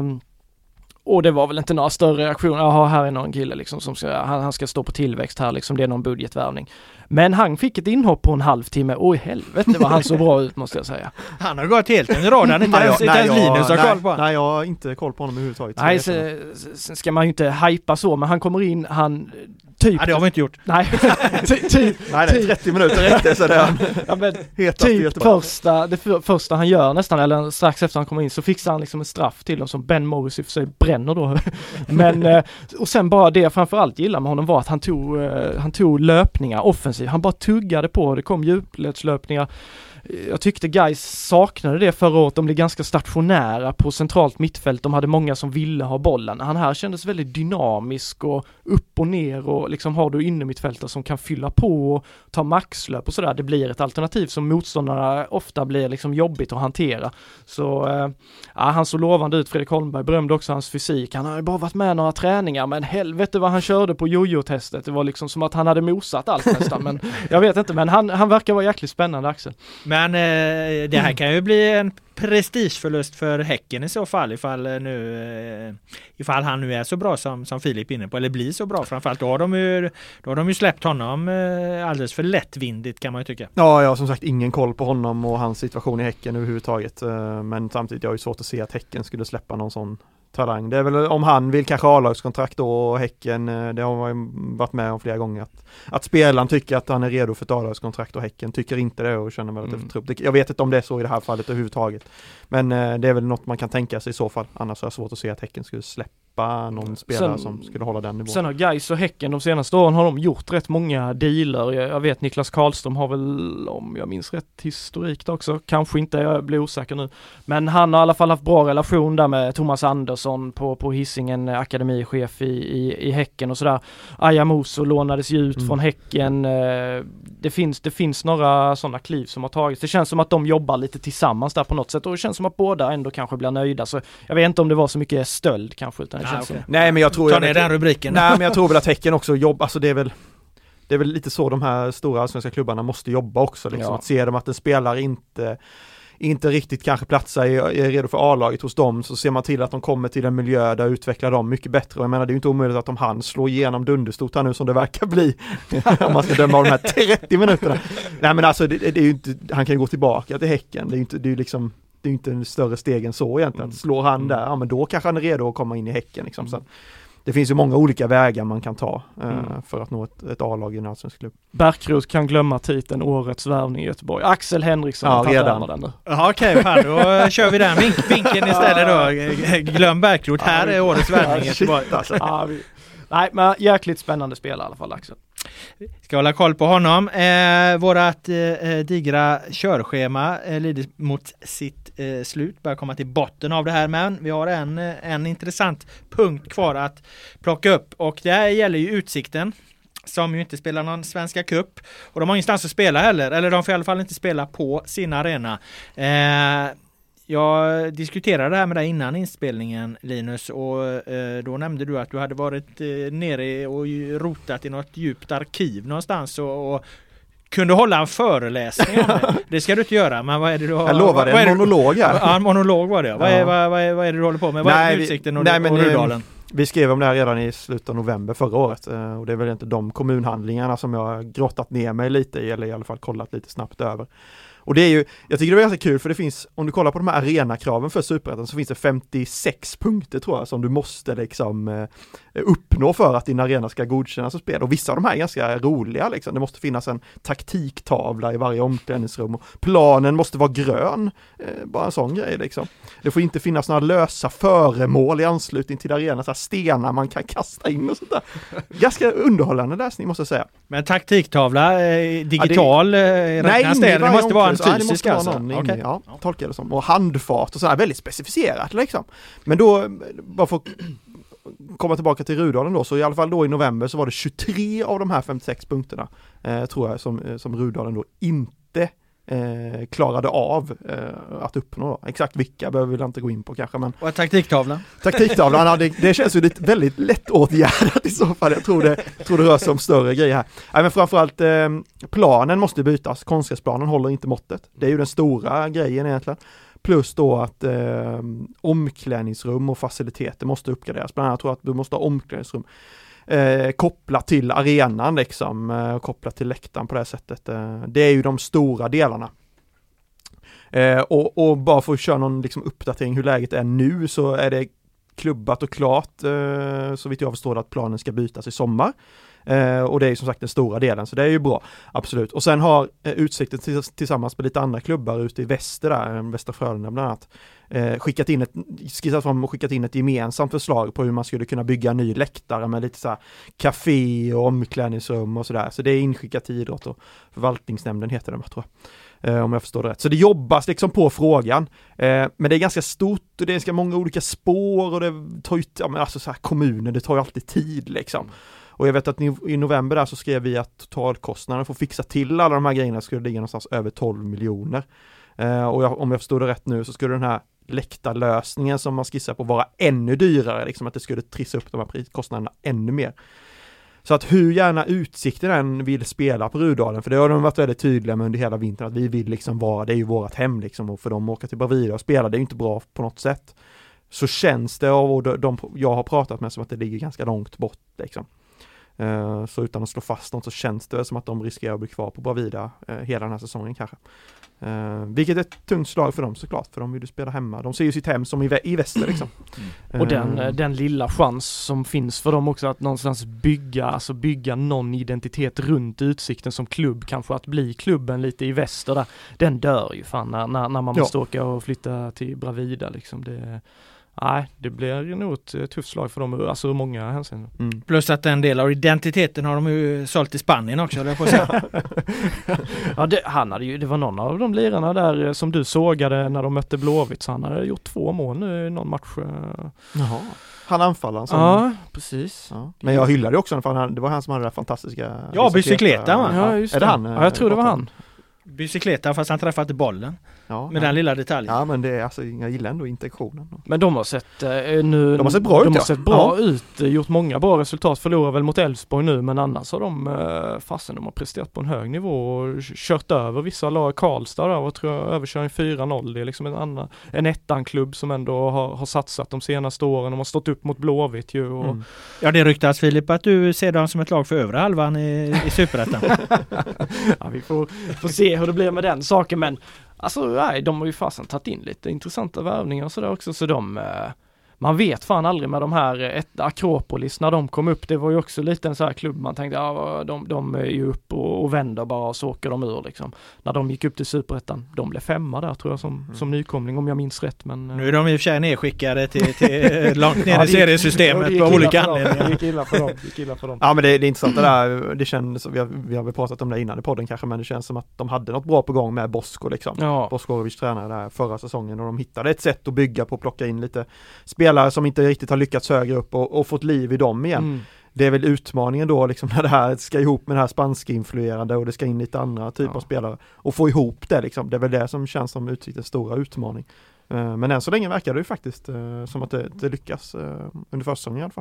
Och det var väl inte några större reaktioner. Jaha, här är någon kille liksom som han ska stå på tillväxt här liksom, det är någon budgetvärvning. Men han fick ett inhopp på en halvtimme, och i helvete var han så bra ut, måste jag säga. Han har gått helt en rad, han inte ens Linus har koll på. Nej, jag har inte koll på honom överhuvudtaget. Nej, sen ska man ju inte hypa så, men han kommer in, han typ. Ja, det har vi inte gjort. Nej, Nej, 30 minuter räckte så det ja, men typ första han gör nästan, eller strax efter han kommer in, så fixar han liksom en straff till dem som Ben Morris i och för sig bränner då. Men, och sen bara det jag framförallt gillar med honom var att han tog löpningar offensivt. Han bara tuggade på, det kom djupledslöpningar. Jag tyckte Gais saknade det förra året. De blev ganska stationära på centralt mittfält. De hade många som ville ha bollen. Han här kändes väldigt dynamisk och upp och ner, och liksom har du inne mittfältare som kan fylla på och ta maxlöp och sådär. Det blir ett alternativ som motståndarna ofta blir liksom jobbigt att hantera. Så han såg lovande ut. Fredrik Holmberg berömde också hans fysik. Han har ju bara varit med några träningar, men helvete vad han körde på jojo-testet. Det var liksom som att han hade mosat allt nästan. Men jag vet inte, men han verkar vara jäkligt spännande, Axel. Men det här kan ju bli en prestigeförlust för Häcken i så fall, ifall han nu är så bra som Filip är inne på, eller blir så bra framförallt. Då har de ju släppt honom alldeles för lättvindigt, kan man ju tycka. Ja, jag har som sagt ingen koll på honom och hans situation i Häcken överhuvudtaget, men samtidigt jag är ju svårt att se att Häcken skulle släppa någon sån talang. Det är väl om han vill kanske A-lagskontrakt då, och Häcken, det har man ju varit med om flera gånger, att spelaren tycker att han är redo för ett A-lagskontrakt och Häcken tycker inte det och känner väl att det är för trupp. Jag vet inte om det är så i det här fallet överhuvudtaget, men det är väl något man kan tänka sig i så fall. Annars är det svårt att se att Häcken skulle släppa någon spelare som skulle hålla den nivån. Sen har Gais och Häcken de senaste åren har de gjort rätt många dealer. Jag vet Niklas Karlström har väl, om jag minns rätt, historik också. Kanske inte, jag blir osäker nu. Men han har i alla fall haft bra relation där med Thomas Andersson på Hisingen, akademichef i Häcken och sådär. Ayamuso lånades ju ut från Häcken. Det finns några sådana kliv som har tagits. Det känns som att de jobbar lite tillsammans där på något sätt, och det känns som att båda ändå kanske blir nöjda. Så jag vet inte om det var så mycket stöld kanske, utan det känns som... Nej, men jag tror... Ta ner den rubriken. Nej, men jag tror väl att Häcken också jobbar, alltså det är väl lite så de här stora svenska klubbarna måste jobba också, liksom. Att se dem att en spelare inte riktigt kanske platsar är redo för A-laget hos dem, så ser man till att de kommer till en miljö där utvecklar dem mycket bättre. Och jag menar, det är ju inte omöjligt att om han slår igenom dunderstort här nu som det verkar bli om man ska döma av de här 30 minuterna. Nej, men alltså det är ju inte, han kan ju gå tillbaka till Häcken. Det är ju inte en större steg än så egentligen. Slår han där, ja men då kanske han är redo att komma in i Häcken liksom. Så det finns ju många olika vägar man kan ta för att nå ett A-lag i en allsvensk klubb. Bärkroth kan glömma titeln Årets värvning i Göteborg. Axel Henriksson har tagit över den nu. Ja, okej, då kör vi den vinkeln istället då. Glöm Bärkroth, här är Årets värvning i Göteborg. Nej, men jäkligt spännande spel i alla fall, Axel. Ska hålla koll på honom. Vårat digra körschema lider mot sitt slut. Börjar komma till botten av det här, men vi har en intressant punkt kvar att plocka upp, och det här gäller ju Utsikten, som ju inte spelar någon Svenska Cup, och de har ingenstans att spela heller, eller de får i alla fall inte spela på sin arena. Jag diskuterade det här med dig innan inspelningen, Linus, och då nämnde du att du hade varit nere och rotat i något djupt arkiv någonstans och kunde hålla en föreläsning om det. Det ska du inte göra, men vad är det du har? Jag lovar, en monolog här. Ja, en monolog var det. Vad är det du håller på med? Vad är Utsikten och Rudalen? Vi skrev om det här redan i slutet av november förra året, och det är väl inte de kommunhandlingarna som jag har grottat ner mig lite i, eller i alla fall kollat lite snabbt över. Och det är ju, jag tycker det är ganska kul, för det finns, om du kollar på de här arenakraven för Superettan, så finns det 56 punkter tror jag som du måste liksom uppnå för att din arena ska godkännas och spela. Och vissa av de här är ganska roliga liksom. Det måste finnas en taktiktavla i varje omklädningsrum, och planen måste vara grön, bara en sån grej liksom. Det får inte finnas några lösa föremål i anslutning till arenan, så här stenar man kan kasta in och sånt där. Ganska underhållande läsning måste jag säga. Men taktiktavla, digital, räknas det? Det måste vara en fysisk alltså? Okay. Ja, tolkar det som. Och handfart och sådär, väldigt specificerat liksom. Men då, bara för att komma tillbaka till Rudalen då, så i alla fall då i november så var det 23 av de här 56 punkterna tror jag som Rudalen då inte klarade av att uppnå då. Exakt vilka behöver vi inte gå in på kanske, men... Och taktiktavlan? Taktiktavlan, ja, det känns ju lite väldigt lätt åtgärdat i så fall. Jag tror det rör sig om större grejer här. Nej, men framförallt planen måste bytas. Konstgräsplanen håller inte måttet. Det är ju den stora grejen egentligen. Plus då att omklädningsrum och faciliteter måste uppgraderas. Bland annat tror jag att du måste ha omklädningsrum kopplat till arenan liksom, kopplat till läktaren på det här sättet. Det är ju de stora delarna. Och bara för att köra någon liksom uppdatering hur läget är nu, så är det klubbat och klart, så vitt jag förstår, att planen ska bytas i sommar. Och det är ju som sagt den stora delen, så det är ju bra, absolut. Och sen har Utsikten tillsammans med lite andra klubbar ute i väster där, Västra Frölunda bland annat, skickat in ett gemensamt förslag på hur man skulle kunna bygga en ny läktare med lite så här café och omklädningsrum och sådär. Så det är inskickat till idrott och förvaltningsnämnden heter det, tror jag. Om jag förstår det rätt. Så det jobbas liksom på frågan. Men det är ganska stort och det är ganska många olika spår och det tar ju, alltså så här kommuner, det tar ju alltid tid liksom. Och jag vet att i november där så skrev vi att totalkostnaden för att fixa till alla de här grejerna skulle ligga någonstans över 12 miljoner. Och om jag förstår det rätt nu så skulle den här läktarlösningen som man skissar på vara ännu dyrare, liksom att det skulle trissa upp de här kostnaderna ännu mer. Så att hur gärna Utsikten än vill spela på Rudalen, för det har de varit väldigt tydliga med under hela vintern, att vi vill liksom vara, det är ju vårat hem liksom, och för dem åka till Bravida och spela, det är ju inte bra på något sätt. Så känns det av de jag har pratat med som att det ligger ganska långt bort liksom. Så utan att slå fast något så känns det som att de riskerar att bli kvar på Bravida hela den här säsongen kanske. Vilket är ett tungt slag för dem såklart, för de vill ju spela hemma. De ser ju sitt hem som i väster liksom. Och den lilla chans som finns för dem också att någonstans bygga någon identitet runt Utsikten som klubb, kanske att bli klubben lite i väster där, den dör ju fan när man måste åka och flytta till Bravida liksom. Det blir nog ett tufft slag för dem, alltså många hänsyn. Plus att en del av identiteten har de ju sålt i Spanien också, eller på att säga. Ja, det var någon av de lirarna där som du sågade när de mötte Blåvitt, så han hade gjort 2 mål nu i någon match. Jaha. Han anfallaren som... Ja, precis. Ja. Men jag hyllade också för det var han som hade det fantastiska... Ja, bicykleta va? Ja, just det. Är det han? Ja, jag tror det var han. Bicykleta fast han träffade bollen. Ja, med den lilla detaljen. Ja, men det är alltså, jag gillar ändå intentionen. Men de har sett bra ut, gjort många bra resultat, förlorar väl mot Elfsborg nu, men annars har de har presterat på en hög nivå och kört över vissa lag. Karlstad där, och tror jag överkör en 4-0. Det är liksom en ettan-klubb som ändå har satsat de senaste åren. De har stått upp mot Blåvitt ju. Och... Ja, det ryktas, Filip, att du ser dem som ett lag för övre halvan i Superettan. Ja, vi får se hur det blir med den saken, men alltså, de har ju fasen tagit in lite intressanta värvningar och sådär också, så man vet fan aldrig med de här Akropolis när de kom upp. Det var ju också lite en så här klubb man tänkte, de är ju upp och vänder bara och så åker de ur liksom. När de gick upp till Superettan, de blev 5 där tror jag som nykomling om jag minns rätt. Men nu är de i och för sig nedskickade till långt ner i seriesystemet på olika anledningar. Det gick illa för dem. Ja, men det är intressant det där. Det känns, vi har väl pratat om det innan i podden kanske, men det känns som att de hade något bra på gång med Bosko liksom. Ja. Boskorovic tränare där förra säsongen, och de hittade ett sätt att bygga på, plocka in lite spelare som inte riktigt har lyckats högre upp och fått liv i dem igen. Det är väl utmaningen då liksom, när det här ska ihop med det här spanska influerande och det ska in lite andra typer av spelare och få ihop det liksom. Det är väl det som känns som Utsiktens stora utmaning. Men än så länge verkar det ju faktiskt som att det lyckas under försäsongen i alla fall.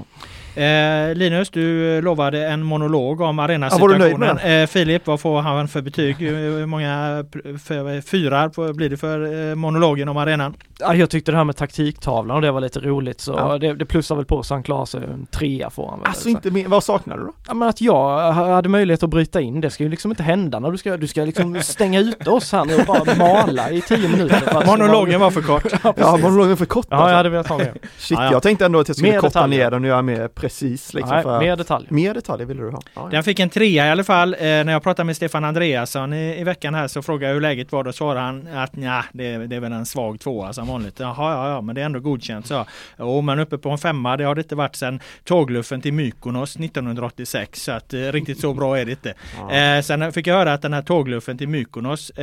Ja. Linus, du lovade en monolog om arenasituationen. Filip, vad får han för betyg? Hur många fyrar blir det för monologen om arenan? Ja, jag tyckte det här med taktiktavlan och det var lite roligt, så det plussar väl på så han klarar sig en 3 får han väl. Alltså inte mer, vad saknar du då? Ja, men att jag hade möjlighet att bryta in, det ska ju liksom inte hända när du ska liksom stänga ut oss här nu och bara mala i 10 minuter. Monologen var för kort. Ja, monologen var för kort. Ja, jag hade velat ha med. Shit, jag tänkte ändå att jag skulle korta ner den och göra mer precis. Liksom, mer detaljer. Mer detaljer ville du ha. Ja. Den fick en 3 i alla fall. När jag pratade med Stefan Andreasson i veckan här så frågade jag hur läget var. Då svarade han att det är väl en svag 2 som vanligt. Ja, men det är ändå godkänt. Så. Men uppe på en 5, det har det inte varit sedan tågluffen till Mykonos 1986. Så att riktigt så bra är det inte. Ja. Sen fick jag höra att den här tågluffen till Mykonos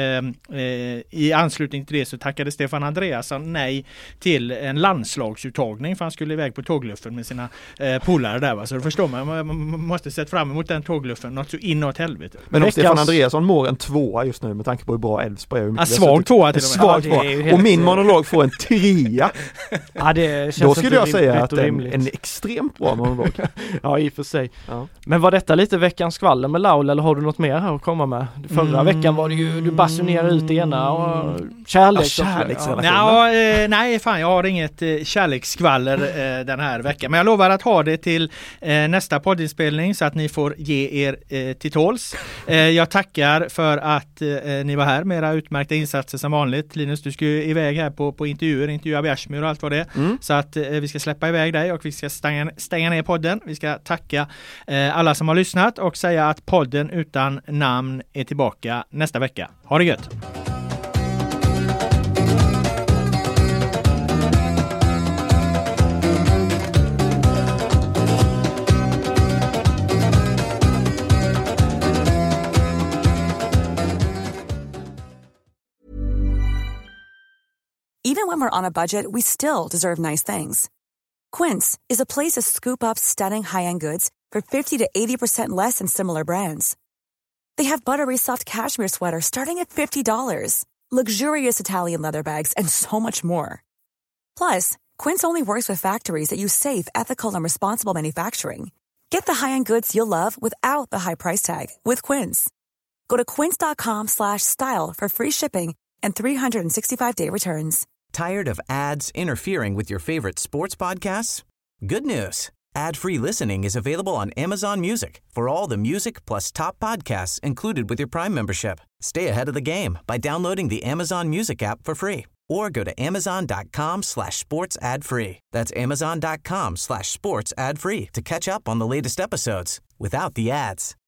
i anslutning till det så tackade Stefan Andreasson nej till en landslagsuttagning, för han skulle iväg på tågluffen med sina polare där. Va? Så du förstår man måste sätta fram emot den tågluffen något så inåt helvete. Men om Stefan Andreasson mår en 2 just nu med tanke på hur bra Elfsborg är. Svag 2 till och med. Och min monolog får en 3. Ja, det känns då skulle jag säga att det är en extremt bra monolog. Ja, i och för sig. Ja. Men var detta lite veckans skvaller med Laul, eller har du något mer här att komma med? Förra veckan var det ju, du basunerade ut det ena och nej fan, jag har inget kärleksskvaller den här veckan. Men jag lovar att ha det till nästa poddinspelning så att ni får ge er till tåls. Jag tackar för att ni var här med era utmärkta insatser som vanligt. Linus, du ska ju iväg här på på intervjua Bjärsmyr och allt vad det är. Så att vi ska släppa iväg dig och vi ska stänga ner podden. Vi ska tacka alla som har lyssnat och säga att podden utan namn är tillbaka nästa vecka. Ha det gött! Even when we're on a budget, we still deserve nice things. Quince is a place to scoop up stunning high-end goods for 50 to 80% less than similar brands. They have buttery soft cashmere sweaters starting at $50, luxurious Italian leather bags, and so much more. Plus, Quince only works with factories that use safe, ethical, and responsible manufacturing. Get the high-end goods you'll love without the high price tag with Quince. Go to quince.com/style for free shipping and 365-day returns. Tired of ads interfering with your favorite sports podcasts? Good news. Ad-free listening is available on Amazon Music for all the music plus top podcasts included with your Prime membership. Stay ahead of the game by downloading the Amazon Music app for free or go to amazon.com/sports ad free. That's amazon.com/sports ad free to catch up on the latest episodes without the ads.